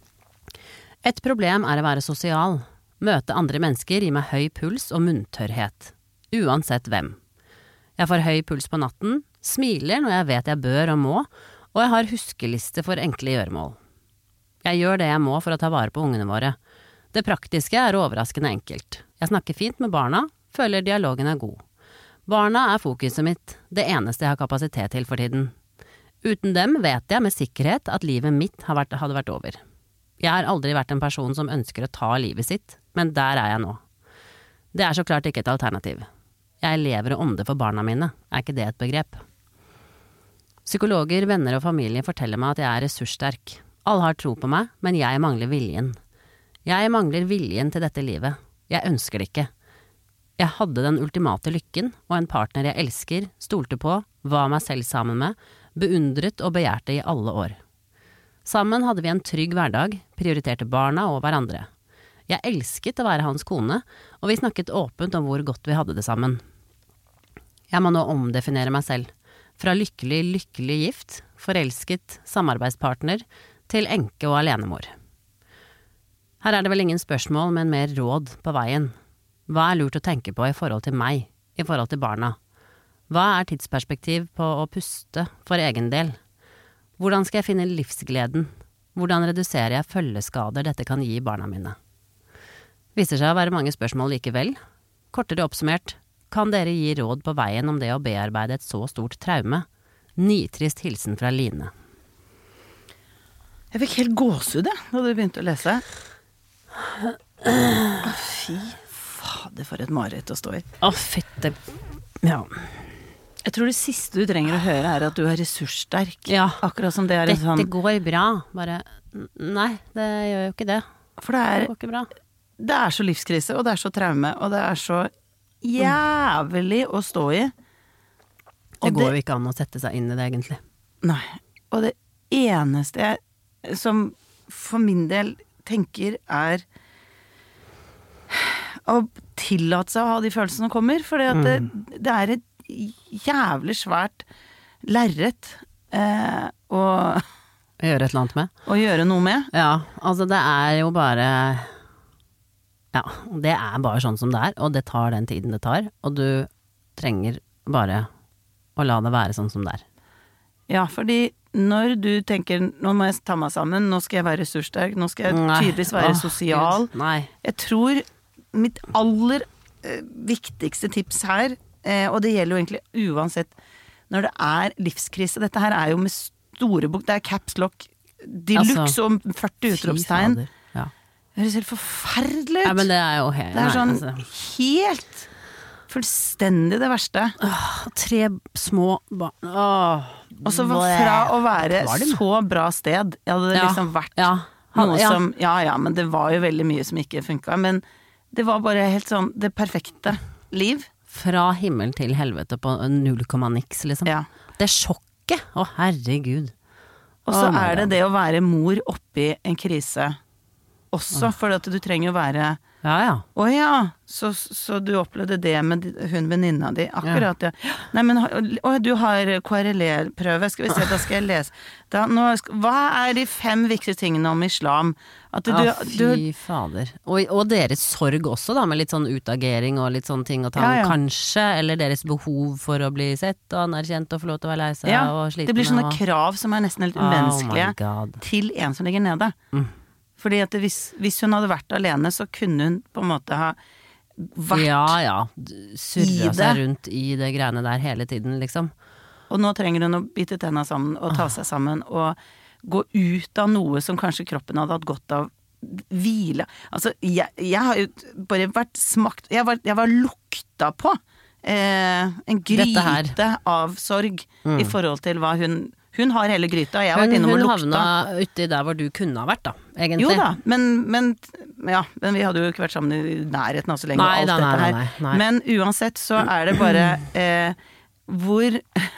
Et problem er å være sosial. Møte andre mennesker gir meg høy puls og munntørrhet. Uansett hvem. Jeg får høy puls på natten, smiler når jeg vet jeg bør og må, og jeg har huskeliste for enkle gjøremål. Jeg gjør det jeg må for å ta vare på ungene våre. Det praktiske er overraskende enkelt. Jeg snakker fint med barna, føler dialogen er god. Barna er fokuset mitt, det eneste jeg har kapasitet til for tiden. Uten dem vet jeg med sikkerhet at livet mitt har vært, hadde vært over. Jeg har aldri vært en person som ønsker å ta livet sitt, men der er jeg nå. Det er så klart ikke et alternativ. Jeg lever og ånder for barna mine, er ikke det et begrep? Psykologer, venner og familie forteller meg at jeg er ressurssterk. Alle har tro på meg, men jeg mangler viljen. Jeg mangler viljen til dette livet. Jeg ønsker det ikke. Jeg hadde den ultimate lykken, og en partner jeg elsker, stolte på, var meg selv sammen med, beundret og begjærte i alle år. Sammen hadde vi en trygg hverdag, prioriterte barna og hverandre. Jeg elsket å være hans kone, og vi snakket åpent om hvor godt vi hadde det sammen. Jeg må nå omdefinere meg selv. Fra lykkelig, lykkelig gift, forelsket, samarbeidspartner, til enke og alenemor. Her er det vel ingen spørsmål, men mer råd på veien. Hva er lurt å tenke på i forhold til meg, i forhold til barna? Hva er tidsperspektiv på å puste for egen del? Hvordan skal jeg finne livsgleden? Hvordan reduserer jeg følgeskader dette kan gi barna mine? Viser seg å være mange spørsmål likevel. Kortere oppsummert, kan dere gi råd på veien om det å bearbeide et så stort traume? Nitrist hilsen fra Line. Jeg fikk helt gåsehud da du begynte å lese. Fy fader, for et mareritt å stå i. Å, fytte. Ja. Jeg tror det siste du trenger å høre er at du er ressurssterk. Ja. Akkurat som det er en Dette sånn... går bra. Bare, nei, det gjør jo ikke det. For det er, Det går ikke bra. det er så livskrise, og det er så traume, og det er så jævlig å stå i. Det går jo ikke an å sette seg inn i det, egentlig. Nei. Og det eneste jeg som for min del tenker er å tillate seg å ha de følelsene som kommer, for det, mm. det er et jævlig svært lerret eh, å gjøre et eller annet med. Å gjøre noe med. Ja, altså det er jo bare ja, det er bare sånn som det er, og det tar den tiden det tar, og du trenger bare å la det være sånn som det er. Ja, fordi når du tenker, nå må jeg ta meg sammen, nå skal jeg være ressurssterk, nå skal jeg Nei. tydeligvis være Åh, sosial. Gud. Nei. Jeg tror mitt aller eh, viktigste tips her, eh, og det gjelder jo egentlig uansett, når det er livskrise, dette her er jo med store bok, det er caps lock, deluxe altså, og førti utropstegn. Ja. Det høres helt forferdelig ut. Ja, men det er jo helt... Det er sånn nei, altså. helt fullstendig det verste. Åh, tre små barn. Åh. Og så fra å være så bra sted, jeg hadde ja. liksom vært ja. noe ja. som, ja ja, men det var jo veldig mye som ikke funket, men det var bare helt sånn det perfekte liv. Fra himmel til helvete på null komma niks, liksom. Ja. Det er sjokket, å herregud. Og så oh er det det å være mor oppi en krise også, oh. for at du trenger å være ja, ja. Å ja, så, så du opplevde det med hun venninna di, akkurat, ja. ja. Nei, men, å, du har K R L E-prøve, skal vi se, da skal jeg lese. Da, nå, hva er de fem viktige tingene om islam? At du, ja, fy du, fader. Og, og deres sorg også, da, med litt sånn utagering og litt sånne ting å ta, ja, ja. kanskje, eller deres behov for å bli sett og anerkjent og få lov til å være lei seg ja, og slite med. Det blir sånne og... krav som er nesten helt umenneskelige oh til en som ligger nede. Mm. Fordi at hvis, hvis hun hadde vært alene, så kunne hun på en måte ha vært ja, ja. surra seg rundt i det greiene der hele tiden, liksom. Og nå trenger hun å bite tenna sammen og ta seg sammen og gå ut av noe som kanskje kroppen hadde hatt godt av hvile. Altså, jeg, jeg har jo bare vært smakt, jeg var, jeg var lukta på eh, en gryte av sorg mm. i forhold til hva hun Hun har hele gryta, jeg har vært innom og lukta. Hun havna uti der hvor du kunne ha vært da, egentlig. Jo da, men, men, ja, men vi hadde jo ikke vært sammen i nærheten av så lenge, nei, alt da, dette nei, her. Nei, nei. Men uansett så er det bare eh, hvor,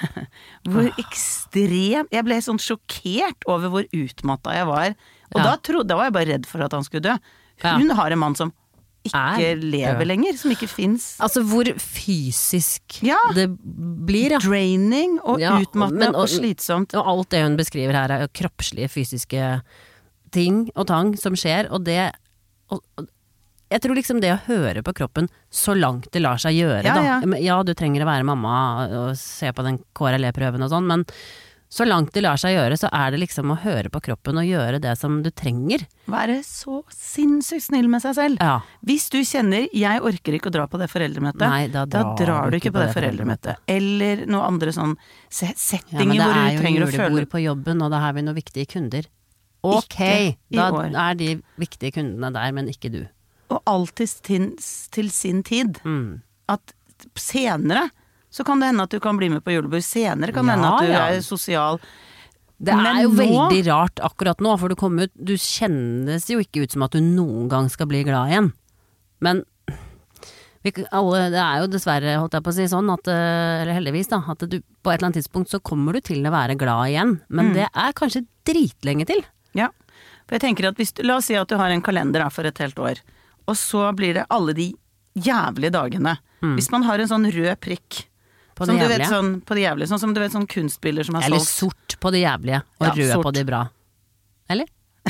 hvor ekstrem, jeg ble sånn sjokkert over hvor utmattet jeg var. Og ja. da, trodde, da var jeg bare redd for at han skulle dø. Hun ja. har en mann som ikke er, lever ja. lenger, som ikke finnes. Altså hvor fysisk ja. det blir, ja. Draining og ja, utmattende og, og slitsomt. Og alt det hun beskriver her er jo kroppslige, fysiske ting og tang som skjer, og det og, og, jeg tror liksom det å høre på kroppen så langt det lar seg gjøre ja, ja. da. Ja, du trenger å være mamma og se på den K R L E-prøven og sånn, men så langt det lar seg gjøre, så er det liksom å høre på kroppen og gjøre det som du trenger. Være så sinnssykt snill med seg selv. Ja. Hvis du kjenner, jeg orker ikke å dra på det foreldremøtet, Nei, da, drar da drar du ikke på det foreldremøtet. Eller noe andre sånn settinger ja, hvor du trenger å føle... Men det er jo julebord på jobben, og da har vi noen viktige kunder. Ok, da er de viktige kundene der, men ikke du. Og alltid til, til sin tid. Mm. At senere... så kan det hende at du kan bli med på julebord. Senere kan det ja, hende at du ja. er sosial. Det er Men jo nå... veldig rart akkurat nå, for du kommer ut, du kjennes jo ikke ut som at du noen gang skal bli glad igjen. Men vi, alle, det er jo dessverre, holdt jeg på å si sånn, at, eller heldigvis da, at du på et eller annet tidspunkt så kommer du til å være glad igjen. Men mm. det er kanskje dritlenge til. Ja, for jeg tenker at hvis, la oss si at du har en kalender da, for et helt år, og så blir det alle de jævlige dagene. Mm. Hvis man har en sånn rød prikk, På som det du vet sånn, på det jævlige, sånn som du vet sånn kunstbilder som har Eller solgt. sort på det jævlige, og ja, rød sort. på det bra. Eller?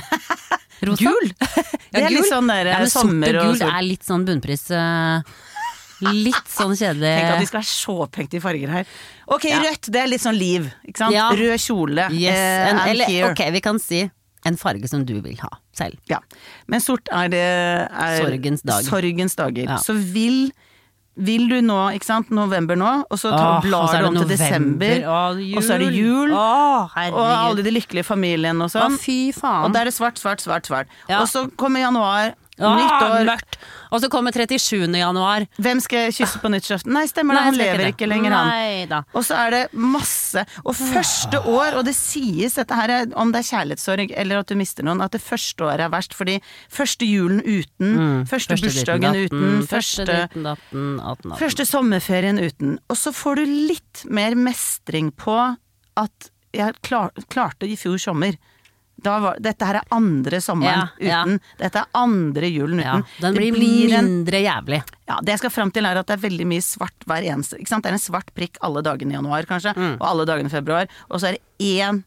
Rosa? Gul! Det er ja, litt sånn der ja, men sommer og gul sort. Er litt sånn bunnpris, uh, litt sånn kjedelig. Tenk at vi skal ha så pekte i farger her. Ok, ja. rødt, det er litt sånn liv, ikke sant? Ja. Rød kjole. Yes, eh, en, eller, here. ok, vi kan si en farge som du vil ha selv. Ja, men sort er det er sorgens dag. Sorgens dager. Ja. Så vil Vil du nå, ikke sant, november nå, og så tar, Åh, blar du om til desember, Åh, og så er det jul, Åh, og alle de lykkelige familien og sånn. Åh, fy faen. Og da er det svart, svart, svart, svart. Ja. Og så kommer januar, Åh, nyttår. Mørkt. Og så kommer trettisjuende januar. Hvem skal kysse på nyttårsaften? Nei, stemmer det, han lever ikke, ikke lenger han. Nei da. Og så er det masse, og første år, og det sies, dette her er, om det er kjærlighetssorg, eller at du mister noen, at det første året er verst, fordi første julen uten, mm, første, første bursdagen uten, første, første, datten, atten, første sommerferien uten. Og så får du litt mer mestring på at jeg klar, klarte i fjor sommer. Da var, dette her er andre sommeren Ja, uten, ja. dette er andre julen Ja, uten. den Det blir, en- mindre jævlig. Ja, det jeg skal frem til er at det er veldig mye svart hver eneste, ikke sant? Det er en svart prikk alle dagene i januar kanskje, Mm. og alle dagene i februar, og så er det en,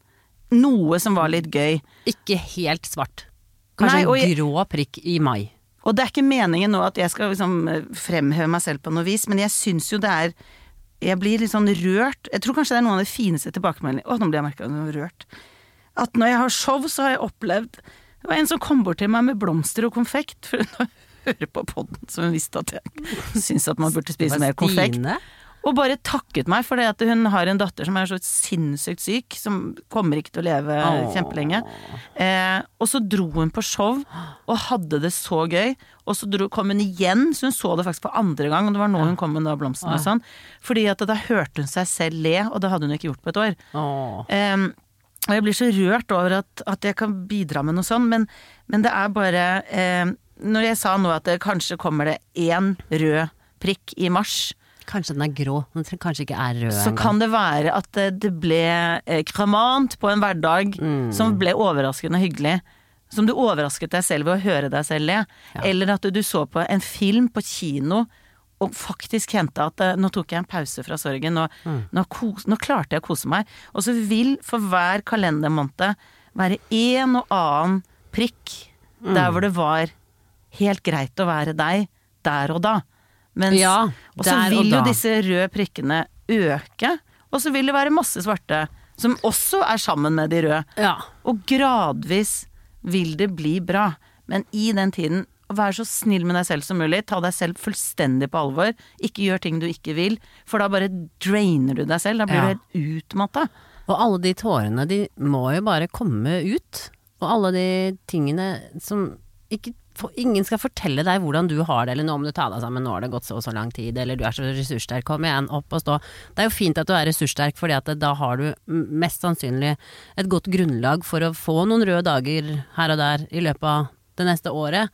noe som var litt gøy. Ikke helt svart. Kanskje Nei, og en jeg- grå prikk i mai. Og det er ikke meningen nå at jeg skal liksom fremheve meg selv på noe vis, men jeg synes jo det er, jeg blir litt sånn rørt, jeg tror kanskje det er noen av de fineste tilbakemeldingene, å nå blir jeg merket noe rørt, at når jeg har show så har jeg opplevd, det var en som kom bort til meg med blomster og konfekt, for hun hører på podden, så hun visste at jeg synes at man burde spise mer konfekt. Stine? Og bare takket meg for det at hun har en datter som er så sinnssykt syk, som kommer ikke til å leve Åh. kjempelenge. Eh, og så dro hun på show, og hadde det så gøy. Og så dro, kom hun igjen, så hun så det faktisk for andre gang, og det var nå hun kom med da blomsten og sånn. Fordi at da hørte hun seg selv le, og det hadde hun ikke gjort på et år. Eh, og jeg blir så rørt over at, at jeg kan bidra med noe sånn, men, men det er bare eh, når jeg sa nå at det kanskje kommer det en rød prikk i mars, Kanskje den er grå, den tre- kanskje ikke er rød så engang. kan det være at det, det ble eh, kramant på en hverdag Mm. som ble overraskende hyggelig. Som du overrasket deg selv ved å høre deg selv le. Ja. Eller at du, du så på en film på kino og faktisk kjente at eh, nå tok jeg en pause fra sorgen, nå, Mm. nå, kos, nå klarte jeg å kose meg. Og så vil for hver kalendermåned være en og annen prikk Mm. der hvor det var helt greit å være deg der og da. Mens, Ja, og så der og vil jo da. disse røde prikkene øke, og så vil det være masse svarte, som også er sammen med de røde. Ja. Og gradvis vil det bli bra. Men i den tiden, å være så snill med deg selv som mulig, ta deg selv fullstendig på alvor, ikke gjør ting du ikke vil, for da bare drainer du deg selv, da blir Ja. du helt utmattet. Og alle de tårene, de må jo bare komme ut. Og alle de tingene som ikke, for, ingen skal fortelle deg hvordan du har det, eller nå må du ta deg sammen, nå har det gått så og så lang tid, eller du er så ressurssterk, kom igjen, opp og stå. Det er jo fint at du er ressurssterk, fordi at da har du mest sannsynlig et godt grunnlag for å få noen røde dager her og der i løpet av det neste året,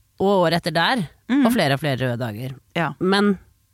og året etter der, og flere og flere røde dager. Ja. Men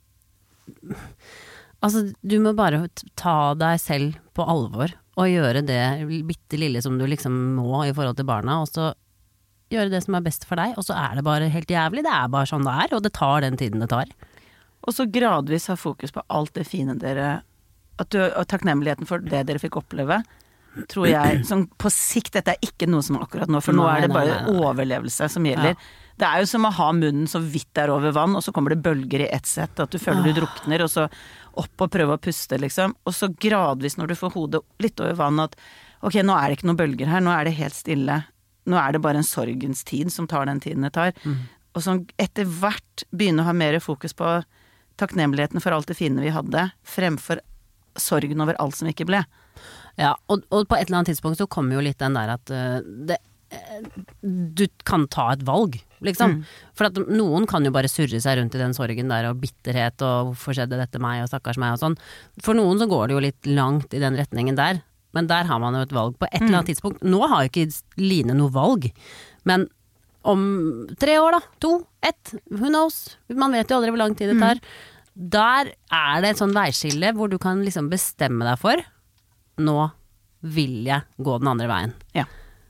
altså, du må bare ta deg selv på alvor og gjøre det bitte lille som du liksom må i forhold til barna, og så gjøre det som er best for deg, og så er det bare helt jævlig. Det er bare sånn det er, og det tar den tiden det tar. Og så gradvis ha fokus på alt det fine dere, at du, og takknemligheten for det dere fikk oppleve, tror jeg, som på sikt, dette er ikke noe som akkurat nå, for nå Nei, er det nei, bare nei, nei. overlevelse som gjelder. Det er jo som å ha munnen så vidt er over vann, og så kommer det bølger i ett sett, at du føler du drukner, og så opp og prøve å puste, liksom. Og så gradvis når du får hodet litt over vann, at ok, nå er det ikke noen bølger her, nå er det helt stille. Nå er det bare en sorgens tid som tar den tiden det tar. Mm. Og så etter hvert begynne å ha mer fokus på takknemligheten for alt det fine vi hadde, fremfor sorgen over alt som ikke ble. Ja, og, og på et eller annet tidspunkt så kommer jo litt den der at uh, det, uh, du kan ta et valg, liksom. Mm. For at noen kan jo bare surre seg rundt i den sorgen der, og bitterhet, og hvorfor skjedde dette meg, og stakkars meg, og sånn. For noen så går det jo litt langt i den retningen der, men der har man jo et valg på et eller annet tidspunkt. Nå har jo ikke Line noe valg, men om tre år da, to, ett, who knows, man vet jo aldri hvor lang tid det tar. Der er det et sånn veiskille hvor du kan liksom bestemme deg for, nå vil jeg gå den andre veien. Ja.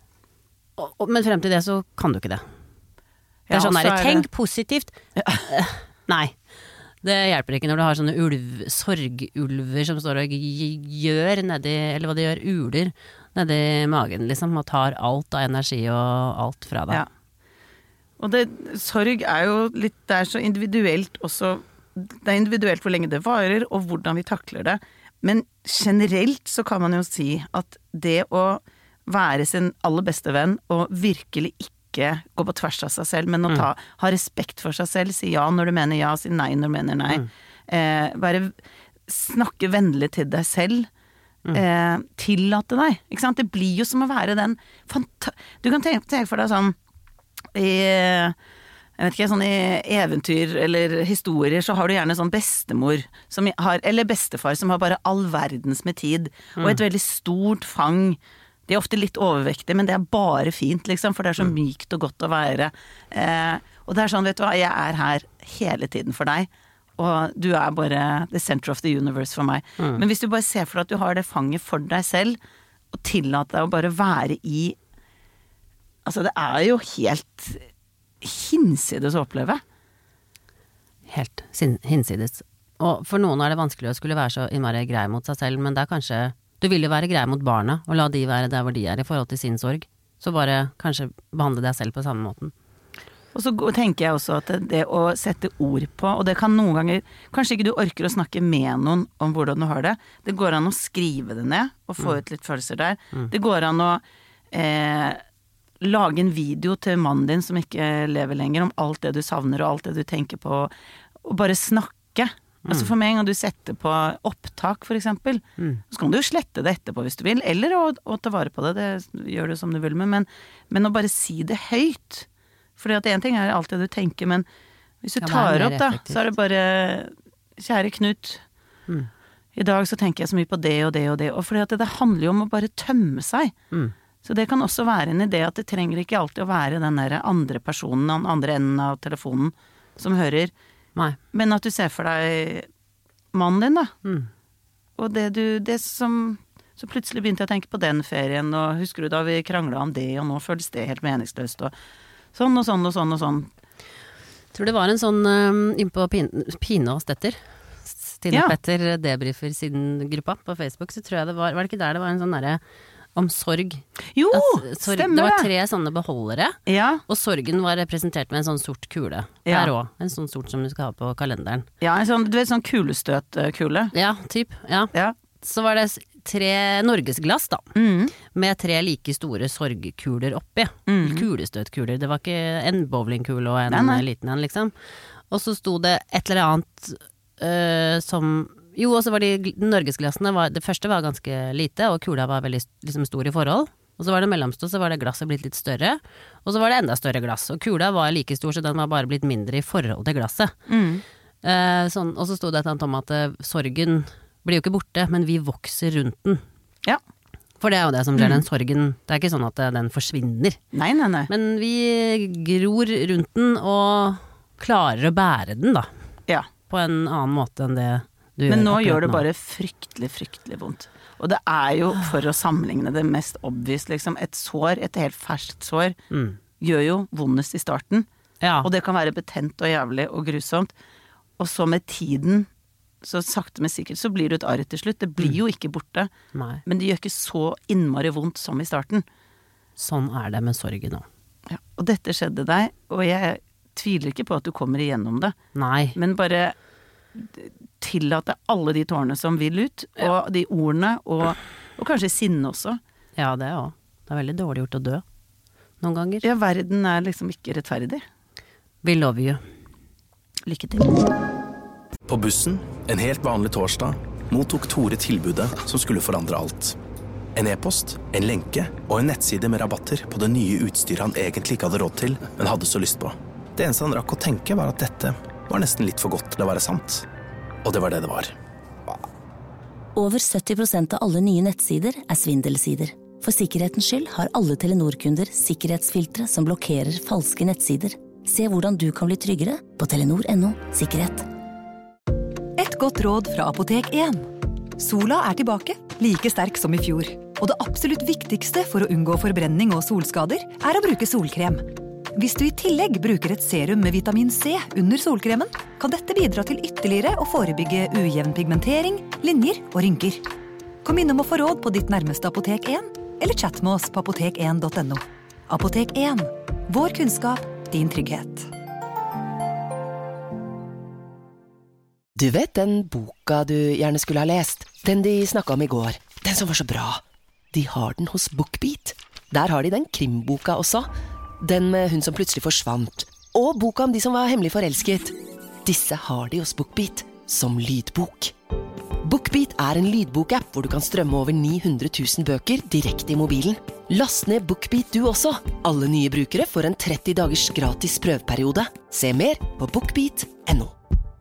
Og, og, men frem til det så kan du ikke det. Det Ja, er sånn og så der, er det- tenk positivt. Eh, Nei, det hjelper ikke når du har sånne ulv, sorgulver som står og g- gjør nedi, eller hva de gjør, uler nedi magen liksom, og tar alt av energi og alt fra deg. Ja. Og det, sorg er jo litt, det er så individuelt også, det er individuelt hvor lenge det varer, og hvordan vi takler det. Men generelt så kan man jo si at det å være sin aller beste venn, og virkelig ikke gå på tvers av seg selv, men å ta, ha respekt for seg selv, si ja når du mener ja, si nei når du mener nei. Mm. Eh, være, snakke vennlig til deg selv, eh, tillate deg, ikke sant? Det blir jo som å være den fanta- du kan tenke, tenke for deg sånn i, jeg vet ikke, sånn i eventyr eller historier, så har du gjerne sånn bestemor som har, eller bestefar som har bare all verdens med tid, og et veldig stort fang. De er ofte litt overvektige, men det er bare fint, liksom, for det er så mykt og godt å være. Eh, og det er sånn, vet du hva, jeg er her hele tiden for deg, og du er bare the center of the universe for meg. Men hvis du bare ser for deg at du har det fanget for deg selv, og tillater deg å bare være i Altså, det er jo helt hinsides å oppleve. Helt sin- hinsides. Og for noen er det vanskelig å skulle være så innmari grei mot seg selv, men det er kanskje, du vil jo være grei mot barna, og la de være der hvor de er i forhold til sin sorg. Så bare kanskje behandle deg selv på samme måten. Og så tenker jeg også at det, det å sette ord på, og det kan noen ganger, kanskje ikke du orker å snakke med noen om hvordan du har det, det går an å skrive det ned, og få Mm. ut litt følelser der. Mm. Det går an å eh, lage en video til mannen din som ikke lever lenger, om alt det du savner og alt det du tenker på, og bare snakke. Mm. Altså for meg en gang du setter på opptak for eksempel, mm. så kan du jo slette det etterpå hvis du vil, eller å, å ta vare på det, det gjør du som du vil med, men, men å bare si det høyt. Fordi at en ting er alt det du tenker, men hvis du ja, tar opp da, effektivt. så er det bare, kjære Knut, mm. i dag så tenker jeg så mye på det og det og det, og fordi at det, det handler jo om å bare tømme seg. Mm. Så det kan også være en idé at det trenger ikke alltid å være den der andre personen, den andre enden av telefonen som hører, Nei. Men at du ser for deg mannen din da, mm. og det du, det som, så plutselig begynte jeg å tenke på den ferien, og husker du da vi kranglet om det, og nå føles det helt meningsløst, og sånn og sånn og sånn og sånn. Jeg tror det var en sånn um, innpå Pine, Pine og Stetter, Stine Ja. Petter debrifer sin gruppa på Facebook, så tror jeg det var, var det ikke der det var en sånn derre om sorg? Jo, At sorg, stemmer det var det. tre sånne beholdere, Ja, og sorgen var representert med en sånn sort kule. Ja. Der også, en sånn sort som du skal ha på kalenderen. ja en sånn, du vet sånn kulestøtkule. Ja, typ, ja. Ja. Så var det s- tre norgesglass da, Mm. med tre like store sorgkuler oppi. Mm. Kulestøtkuler, det var ikke en bowlingkule og en Nei, nei. liten en liksom. Og så sto det et eller annet øh, som, jo, og så var de gl- norgesglassene, var, det første var ganske lite, og kula var veldig liksom, stor i forhold. Og så var det mellomstå, så var det glasset blitt litt større, og så var det enda større glass. Og kula var like stor, så den var bare blitt mindre i forhold til glasset. Mm. Eh, sånn, og så sto det et annet om at eh, sorgen blir jo ikke borte, men vi vokser rundt den. Ja. For det er jo det som skjer, Mm. den sorgen, det er ikke sånn at eh, den forsvinner. Nei, nei, nei. Men vi gror rundt den og klarer å bære den da, Ja. på en annen måte enn det du Men gjør nå akkurat gjør det nå. bare fryktelig, fryktelig vondt. Og det er jo, for å sammenligne det mest obvious, liksom, et sår, et helt ferskt sår, Mm. gjør jo vondest i starten. Ja. Og det kan være betent og jævlig og grusomt. Og så med tiden, så sakte men sikkert, så blir det et arr til slutt. Det blir jo ikke borte. Nei. Men det gjør ikke så innmari vondt som i starten. Sånn er det med sorgen nå. Ja. Og dette skjedde deg, og jeg tviler ikke på at du kommer igjennom det. Nei. Men bare tillate alle de tårene som vil ut, og de ordene, og, og kanskje sinne også. Ja, det er jo. Det er veldig dårlig gjort å dø. Noen ganger. Ja, verden er liksom ikke rettferdig. We love you. Lykke til. På bussen, en helt vanlig torsdag, mottok Tore tilbudet som skulle forandre alt. En e-post, en lenke og en nettside med rabatter på det nye utstyret han egentlig ikke hadde råd til, men hadde så lyst på. Det eneste han rakk å tenke var at dette var nesten litt for godt til å være sant. Og det var det det var. Over sytti prosent av alle nye nettsider er svindelsider. For sikkerhetens skyld har alle Telenor-kunder sikkerhetsfiltre som blokkerer falske nettsider. Se hvordan du kan bli tryggere på telenor punktum no sikkerhet. Et godt råd fra Apotek én. Sola er tilbake, like sterk som i fjor. Og det absolutt viktigste for å unngå forbrenning og solskader er å bruke solkrem. Hvis du i tillegg bruker et serum med vitamin C under solkremen, kan dette bidra til ytterligere å forebygge ujevn pigmentering, linjer og rynker. Kom innom å få råd på ditt nærmeste Apotek én, eller chat med oss på apotek én punktum no. Apotek én. Vår kunnskap, din trygghet. Du vet den boka du gjerne skulle ha lest? Den de snakket om i går. Den som var så bra. De har den hos BookBeat. Der har de den krimboka også. Den med hun som plutselig forsvant. Og boka om de som var hemmelig forelsket. Disse har de hos BookBeat som lydbok. BookBeat er en lydbokapp hvor du kan strømme over ni hundre tusen bøker direkte i mobilen. Last ned BookBeat du også. Alle nye brukere får en tretti dagers gratis prøveperiode. Se mer på bookbeat punktum no.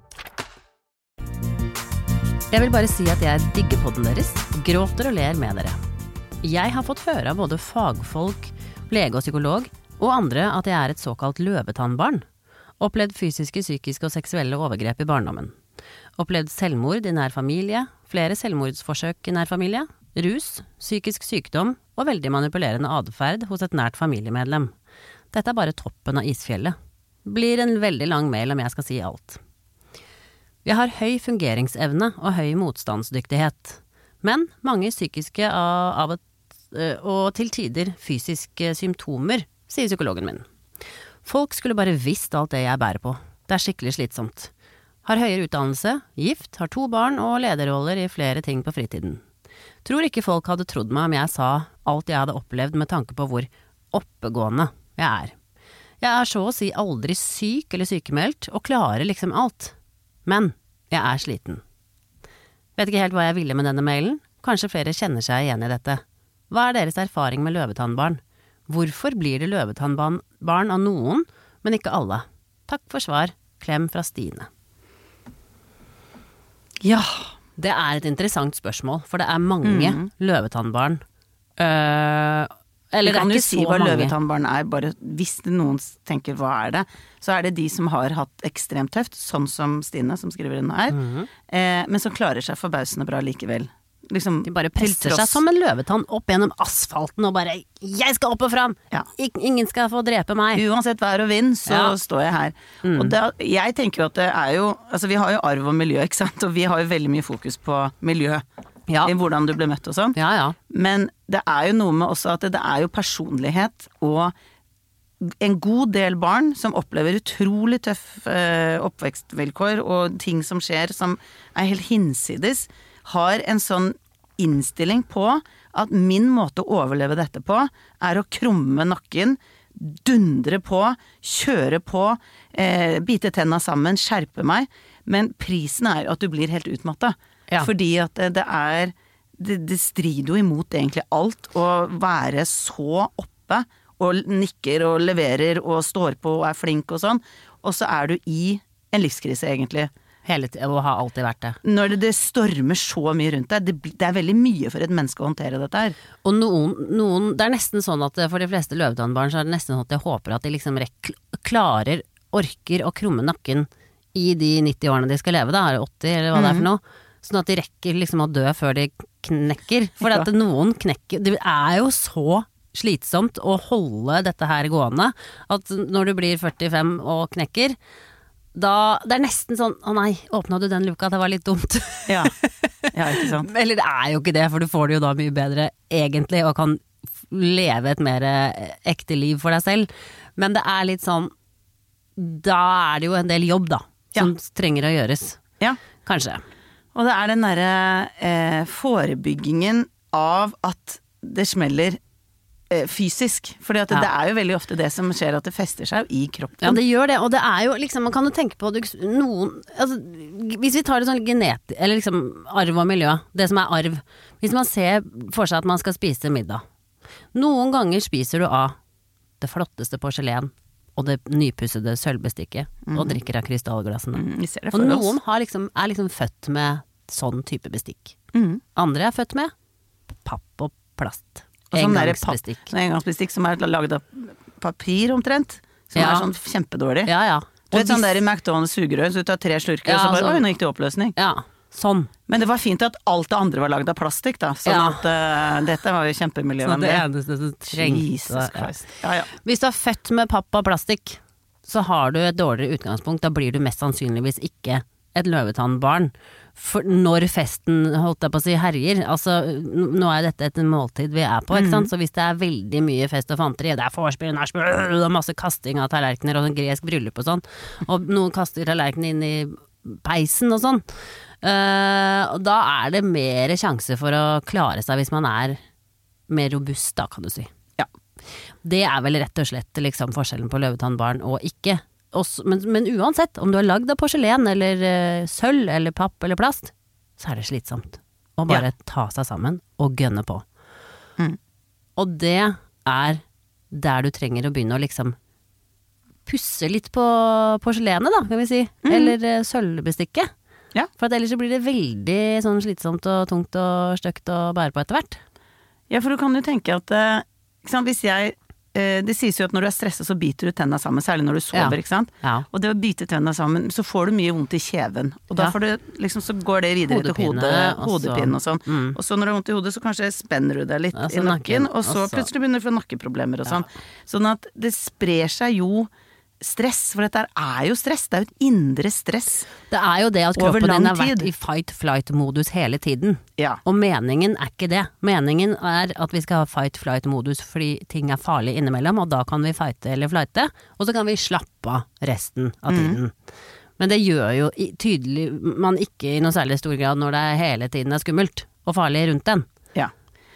Jeg vil bare si at jeg digger podden deres, gråter og ler med dere. Jeg har fått høre av både fagfolk, lege og psykolog, og andre at jeg er et såkalt løvetannbarn. Opplevd fysiske, psykiske og seksuelle overgrep i barndommen. Opplevd selvmord i nær familie, flere selvmordsforsøk i nær familie, rus, psykisk sykdom og veldig manipulerende adferd hos et nært familiemedlem. Dette er bare toppen av isfjellet. Blir en veldig lang mail om jeg skal si alt. Jeg har høy fungeringsevne og høy motstandsdyktighet, men mange psykiske av et, og til tider fysiske symptomer, sier psykologen min. Folk skulle bare visst alt det jeg bærer på. Det er skikkelig slitsomt. Har høyere utdannelse, gift, har to barn og lederroller i flere ting på fritiden. Tror ikke folk hadde trodd meg om jeg sa alt jeg hadde opplevd med tanke på hvor oppegående jeg er. Jeg er så å si aldri syk eller sykemeldt og klarer liksom alt. Men jeg er sliten. Vet ikke helt hva jeg ville med denne mailen. Kanskje flere kjenner seg igjen i dette. Hva er deres erfaring med løvetannbarn? Hvorfor blir det løvetannbarn av noen, men ikke alle? Takk for svar. Klem fra Stine. Ja, det er et interessant spørsmål, for det er mange mm. løvetannbarn. Uh, eller det kan det er du ikke si så hva mange. løvetannbarn er, bare hvis noen tenker hva er det, så er det de som har hatt ekstremt tøft, sånn som Stine som skriver den her, mm. eh, men som klarer seg forbausende bra likevel. Liksom, de bare presser seg som en løvetann opp gjennom asfalten og bare, jeg skal opp og fram, ja. Ingen skal få drepe meg. Uansett vær og vind, så ja. Står jeg her. Mm. Og det, jeg tenker jo at det er jo, altså vi har jo arv og miljø, ikke sant, og vi har jo veldig mye fokus på miljø. Ja. I hvordan du ble møtt og sånn. Ja, ja. Men det er jo noe med også at det, det er jo personlighet og en god del barn som opplever utrolig tøff eh, oppvekstvilkår og ting som skjer som er helt hinsides, har en sånn innstilling på at min måte å overleve dette på er å krumme nakken, dundre på, kjøre på, eh, bite tenna sammen, skjerpe meg, men prisen er at du blir helt utmattet. Ja. Fordi at det er det, det strider jo imot egentlig alt å være så oppe og nikker og leverer og står på og er flink og sånn, og så er du i en livskrise egentlig. Hele tiden, og har alltid vært det. Når det, det stormer så mye rundt deg, det, det er veldig mye for et menneske å håndtere dette her. Og noen, noen, det er nesten sånn at for de fleste løvetannbarn så er det nesten sånn at jeg håper at de liksom rek, klarer, orker å krumme nakken i de nitti årene de skal leve da, er det åtti eller hva mm. det er for noe, sånn at de rekker liksom å dø før de knekker. For at noen knekker, det er jo så slitsomt å holde dette her gående, at når du blir førtifem og knekker, da, det er nesten sånn, å nei, åpnet du den luka, det var litt dumt. Ja, ja ikke sant. Eller det er jo ikke det, for du får det jo da mye bedre egentlig, og kan leve et mer ekte liv for deg selv. Men det er litt sånn, da er det jo en del jobb da, som ja. Trenger å gjøres. Ja. Kanskje. Og det er den derre eh, forebyggingen av at det smeller fysisk, fordi at ja. Det er jo veldig ofte det som skjer at det fester seg i kroppen. Ja, det gjør det, og det er jo liksom, man kan jo tenke på noen, altså, hvis vi tar det sånn genet, eller liksom arv og miljø, det som er arv, hvis man ser for seg at man skal spise middag, noen ganger spiser du av det flotteste porselen, og det nypussede sølvbestikket, mm. og drikker av krystallglassene. Mm, og noen har liksom, er liksom født med sånn type bestikk. Mm. Andre er født med papp og plast. Og sånn engangsbestikk. Sånn engangsbestikk som er laget av papir omtrent, som ja. Er sånn kjempedårlig. Ja, ja. Du vet sånn der i McDonald's sugerør, så du tar tre slurker, ja, og så bare, altså, oi, nå gikk det i oppløsning. Ja, sånn. Men det var fint at alt det andre var laget av plastikk da, sånn ja. At uh, dette var jo kjempemiljøvennlig. Så det eneste som trengte. Jesus Christ. Ja, ja. Hvis du er født med papp og plastikk, så har du et dårligere utgangspunkt, da blir du mest sannsynligvis ikke et løvetannbarn. For når festen, holdt jeg på å si, herjer, altså nå er dette et måltid vi er på, ikke sant? Så hvis det er veldig mye fest og fanteri, det er vorspiel, nachspiel, og masse kasting av tallerkener og en gresk bryllup og sånn, og noen kaster tallerkenen inn i peisen og sånn, uh, og da er det mer sjanse for å klare seg hvis man er mer robust da, kan du si. Ja. Det er vel rett og slett liksom forskjellen på løvetannbarn og ikke. Også, men, men uansett, om du er lagd av porselen eller uh, sølv eller papp eller plast, så er det slitsomt å bare ja. Ta seg sammen og gønne på. Mm. Og det er der du trenger å begynne å liksom pusse litt på porselenet da, kan vi si, mm. eller uh, sølvbestikket. Ja. For at ellers så blir det veldig sånn slitsomt og tungt og støkt å bære på etter hvert. Ja, for du kan jo tenke at uh, ikke sant, hvis jeg det sies jo at når du er stresset så biter du tennene sammen, særlig når du sover, Ja. ikke sant? Ja. Og det å bite tennene sammen, så får du mye vondt i kjeven, og da Ja. får du, liksom, så går det videre til Hodepine, hodet, og så- hodepine og sånn. Mm. Og så når du har vondt i hodet, så kanskje spenner du deg litt Ja, så i nakken, nakken, og så og så- plutselig begynner du å få nakkeproblemer og sånn. Sånn at det sprer seg jo stress, for dette er jo stress, det er jo et indre stress. Det er jo det at Over kroppen din lang har vært tid. i fight-flight-modus hele tiden. Ja. Og meningen er ikke det. Meningen er at vi skal ha fight-flight-modus fordi ting er farlig innimellom, og da kan vi fighte eller flighte, og så kan vi slappe av resten av tiden. Men det gjør jo i- tydelig man ikke i noe særlig stor grad når det hele tiden er skummelt og farlig rundt den. Ja.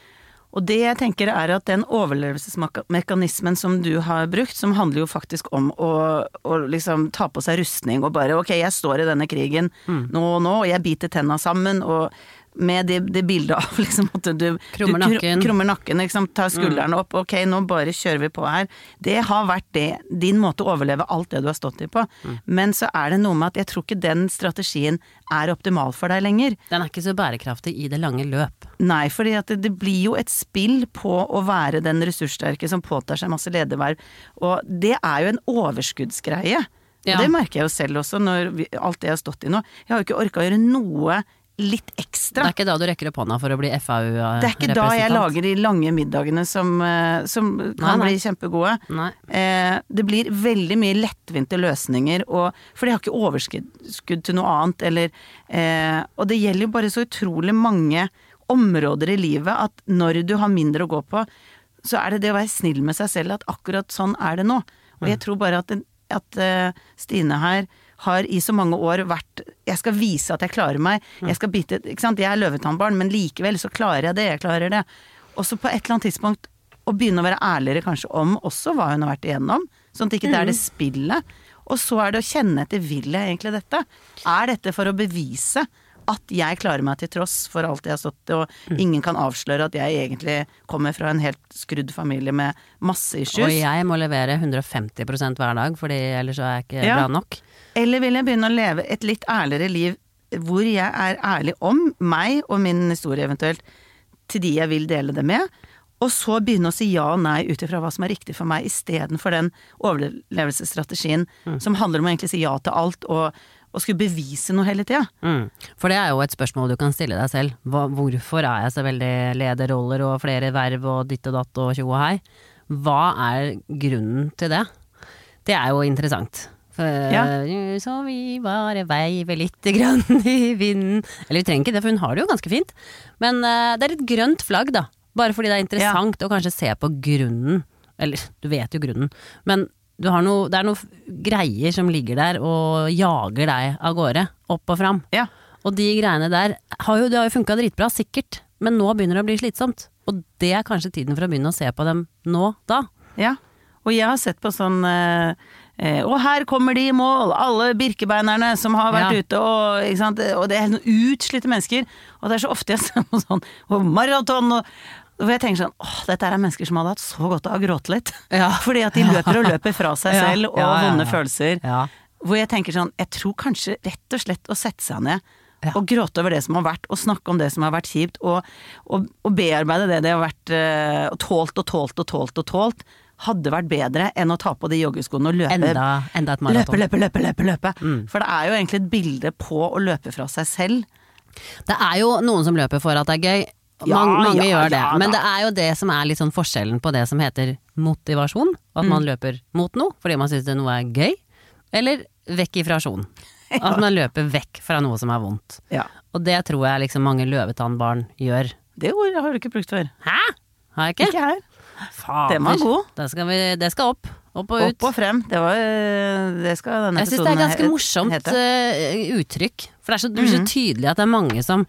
Og det jeg tenker er at den overlevelsesmekanismen som du har brukt, som handler jo faktisk om å, å liksom ta på seg rustning og bare, ok, jeg står i denne krigen nå og nå, og jeg biter tenna sammen, og med det, det bildet av liksom at du Krummer du kr- nakken. krummer nakken, liksom, tar skuldrene opp, ok, nå bare kjører vi på her. Det har vært det, din måte å overleve alt det du har stått i på. Men så er det noe med at jeg tror ikke den strategien er optimal for deg lenger. Den er ikke så bærekraftig i det lange løp. Nei, fordi at det, det blir jo et spill på å være den ressurssterke som påtar seg masse lederverv, og det er jo en overskuddsgreie. Ja. Og det merker jeg jo selv også, når vi, alt det jeg har stått i nå. Jeg har jo ikke orket å gjøre noe litt ekstra. Det er ikke da du rekker opp hånda for å bli F A U-representant? Det er ikke da jeg lager de lange middagene som, eh, som kan Nei, nei. bli kjempegode. Nei. Eh, det blir veldig mye lettvinte løsninger, og, for de har ikke overskudd til noe annet, eller, eh, og det gjelder jo bare så utrolig mange områder i livet, at når du har mindre å gå på, så er det det å være snill med seg selv, at akkurat sånn er det nå. Og jeg tror bare at, det, at eh, Stine her har i så mange år vært, jeg skal vise at jeg klarer meg, jeg skal bite, ikke sant, jeg er løvetannbarn, men likevel så klarer jeg det, jeg klarer det. Og så på et eller annet tidspunkt, å begynne å være ærligere kanskje om også hva hun har vært igjennom, sånn at ikke det er det spillet. Og så er det å kjenne etter, vil jeg egentlig dette? Er dette for å bevise at jeg klarer meg til tross for alt jeg har stått i, og ingen kan avsløre at jeg egentlig kommer fra en helt skrudd familie med masse issues? Og jeg må levere hundre og femti prosent hver dag, fordi ellers så er jeg ikke Ja. bra nok. Eller vil jeg begynne å leve et litt ærligere liv, hvor jeg er ærlig om meg og min historie eventuelt, til de jeg vil dele det med, og så begynne å si ja og nei ut ifra hva som er riktig for meg, i stedet for den overlevelsesstrategien Mm. som handler om å egentlig si ja til alt, og, og skulle bevise noe hele tida. Mm. For det er jo et spørsmål du kan stille deg selv. Hva, hvorfor er jeg så veldig lederroller og flere verv og ditt og datt og tjo og hei? Hva er grunnen til det? Det er jo interessant. For, Ja. Så vi bare veiver litt grann i vinden. Eller vi trenger ikke det, for hun har det jo ganske fint. Men eh, det er et grønt flagg da. Bare fordi det er interessant å kanskje se på grunnen. Eller, du vet jo grunnen. Men du har noe, det er noe greier som ligger der og jager deg av gårde, opp og fram. Ja. Og de greiene der har jo, det har jo funket dritbra, sikkert. Men nå begynner det å bli slitsomt. Og det er kanskje tiden for å begynne å se på dem nå, da. Ja, og jeg har sett på sånn eh, eh, og her kommer de i mål, alle birkebeinerne som har vært Ja. ute, og, ikke sant, og det er noen utslitte mennesker, og det er så ofte jeg ser på sånn, og maraton, og hvor jeg tenker sånn, åh, dette er mennesker som hadde hatt så godt av å gråte litt, Ja. fordi at de løper og løper fra seg Ja. selv, og Ja, ja, ja. vonde følelser, Ja. hvor jeg tenker sånn, jeg tror kanskje rett og slett å sette seg ned, og gråte over det som har vært, og snakke om det som har vært kjipt, og, og, og bearbeide det det har vært, eh, og tålt og tålt og tålt og tålt, hadde vært bedre enn å ta på de joggeskoene og løpe. Enda, enda et maraton. Løpe, løpe, løpe, løpe, løpe. Mm. For det er jo egentlig et bilde på å løpe fra seg selv. Det er jo noen som løper for at det er gøy. Ja, mange mange ja, gjør det. ja, Men da. det er jo det som er litt sånn forskjellen på det som heter motivasjon. At man Mm. løper mot noe fordi man synes det noe er gøy. Eller vekk ifra sjon. At man løper vekk fra noe som er vondt. Ja. Og det tror jeg liksom mange løvetannbarn gjør. Det ordet har du ikke brukt før. Hæ? Har jeg ikke? Ikke her. Fader. Den var god. Det skal, vi, det skal opp. Opp og ut. Opp og frem. Det var det skal denne Jeg synes det er episoden ganske he- morsomt hete. uh, uttrykk. For det er så, det blir så Mhm. tydelig at det er mange som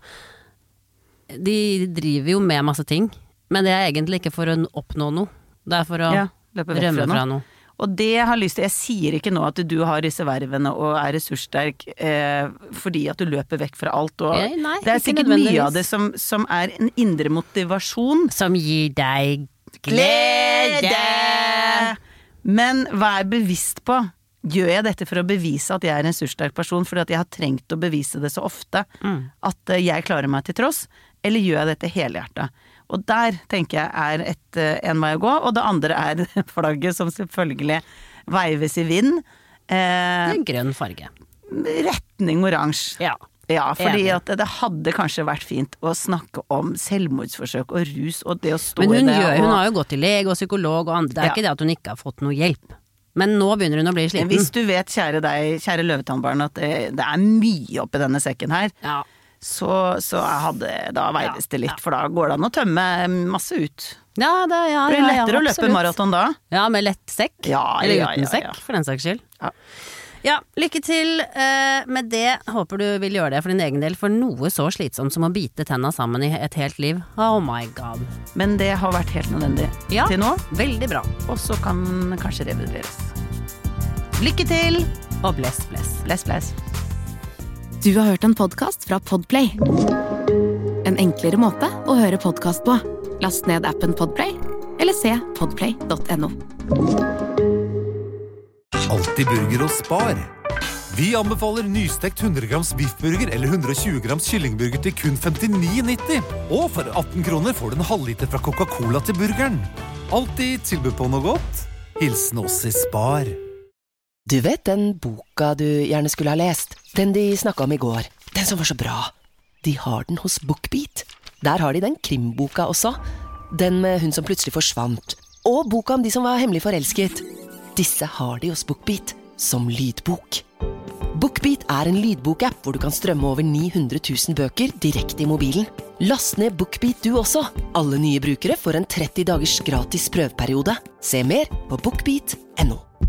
De driver jo med masse ting, men det er egentlig ikke for å oppnå noe. Det er for å Ja, løpe vekk rømme fra noe. fra noe. Og det jeg har lyst til, jeg sier ikke nå at du har disse vervene og er ressurssterk eh, fordi at du løper vekk fra alt. Og Nei, nei, det er ikke sikkert mye nødvendigvis. av det som, som er en indre motivasjon. Som gir deg glede! Men vær bevisst på, gjør jeg dette for å bevise at jeg er en ressurssterk person, fordi at jeg har trengt å bevise det så ofte, Mm. at eh, jeg klarer meg til tross, eller gjør jeg dette helhjertet? Og der tenker jeg er et, en vei å gå, og det andre er flagget som selvfølgelig veives i vind. Eh, en grønn farge. Retning oransje. Ja. Ja, fordi at det hadde kanskje vært fint å snakke om selvmordsforsøk og rus og det å stå Men hun, i det. Gjør, og... hun har jo gått til lege og psykolog og andre. Det er ja. ikke det at hun ikke har fått noe hjelp. Men nå begynner hun å bli sliten. Hvis du vet, kjære deg, kjære løvetannbarn, at det, det er mye oppi denne sekken her, ja. så, så hadde, da veives det litt, ja. for da går det an å tømme masse ut. Ja, det, ja, det blir ja, lettere ja, å løpe maraton da. Ja, med lett sekk. Ja, Eller ja, uten ja, sekk, ja. for den saks skyld. Ja. Ja, lykke til eh, med det. Håper du vil gjøre det for din egen del, for noe så slitsomt som å bite tenna sammen i et helt liv. Oh my god. Men det har vært helt nødvendig ja, til nå. Veldig bra. Og så kan kanskje revurderes. Lykke til! Og bless, bless. Bless, bless. Du har hørt en podcast fra Podplay. En enklere måte å høre podcast på. Last ned appen Podplay, eller se podplay punktum no. Alltid burger og spar. Vi anbefaler nystekt hundre grams biffburger eller hundre og tjue grams kyllingburger til kun femtini nitti. Og for atten kroner får du en halvliter fra Coca-Cola til burgeren. Alltid tilbud på noe godt. Hilsen oss i Spar. Du vet den boka du gjerne skulle ha lest? Den de snakket om i går. Den som var så bra. De har den hos BookBeat. Der har de den krimboka også. Den med hun som plutselig forsvant. Og boka om de som var hemmelig forelsket. Disse har de hos BookBeat som lydbok. BookBeat er en lydbokapp hvor du kan strømme over ni hundre tusen bøker direkte i mobilen. Last ned BookBeat du også. Alle nye brukere får en tretti dagers gratis prøveperiode. Se mer på bookbeat punktum no.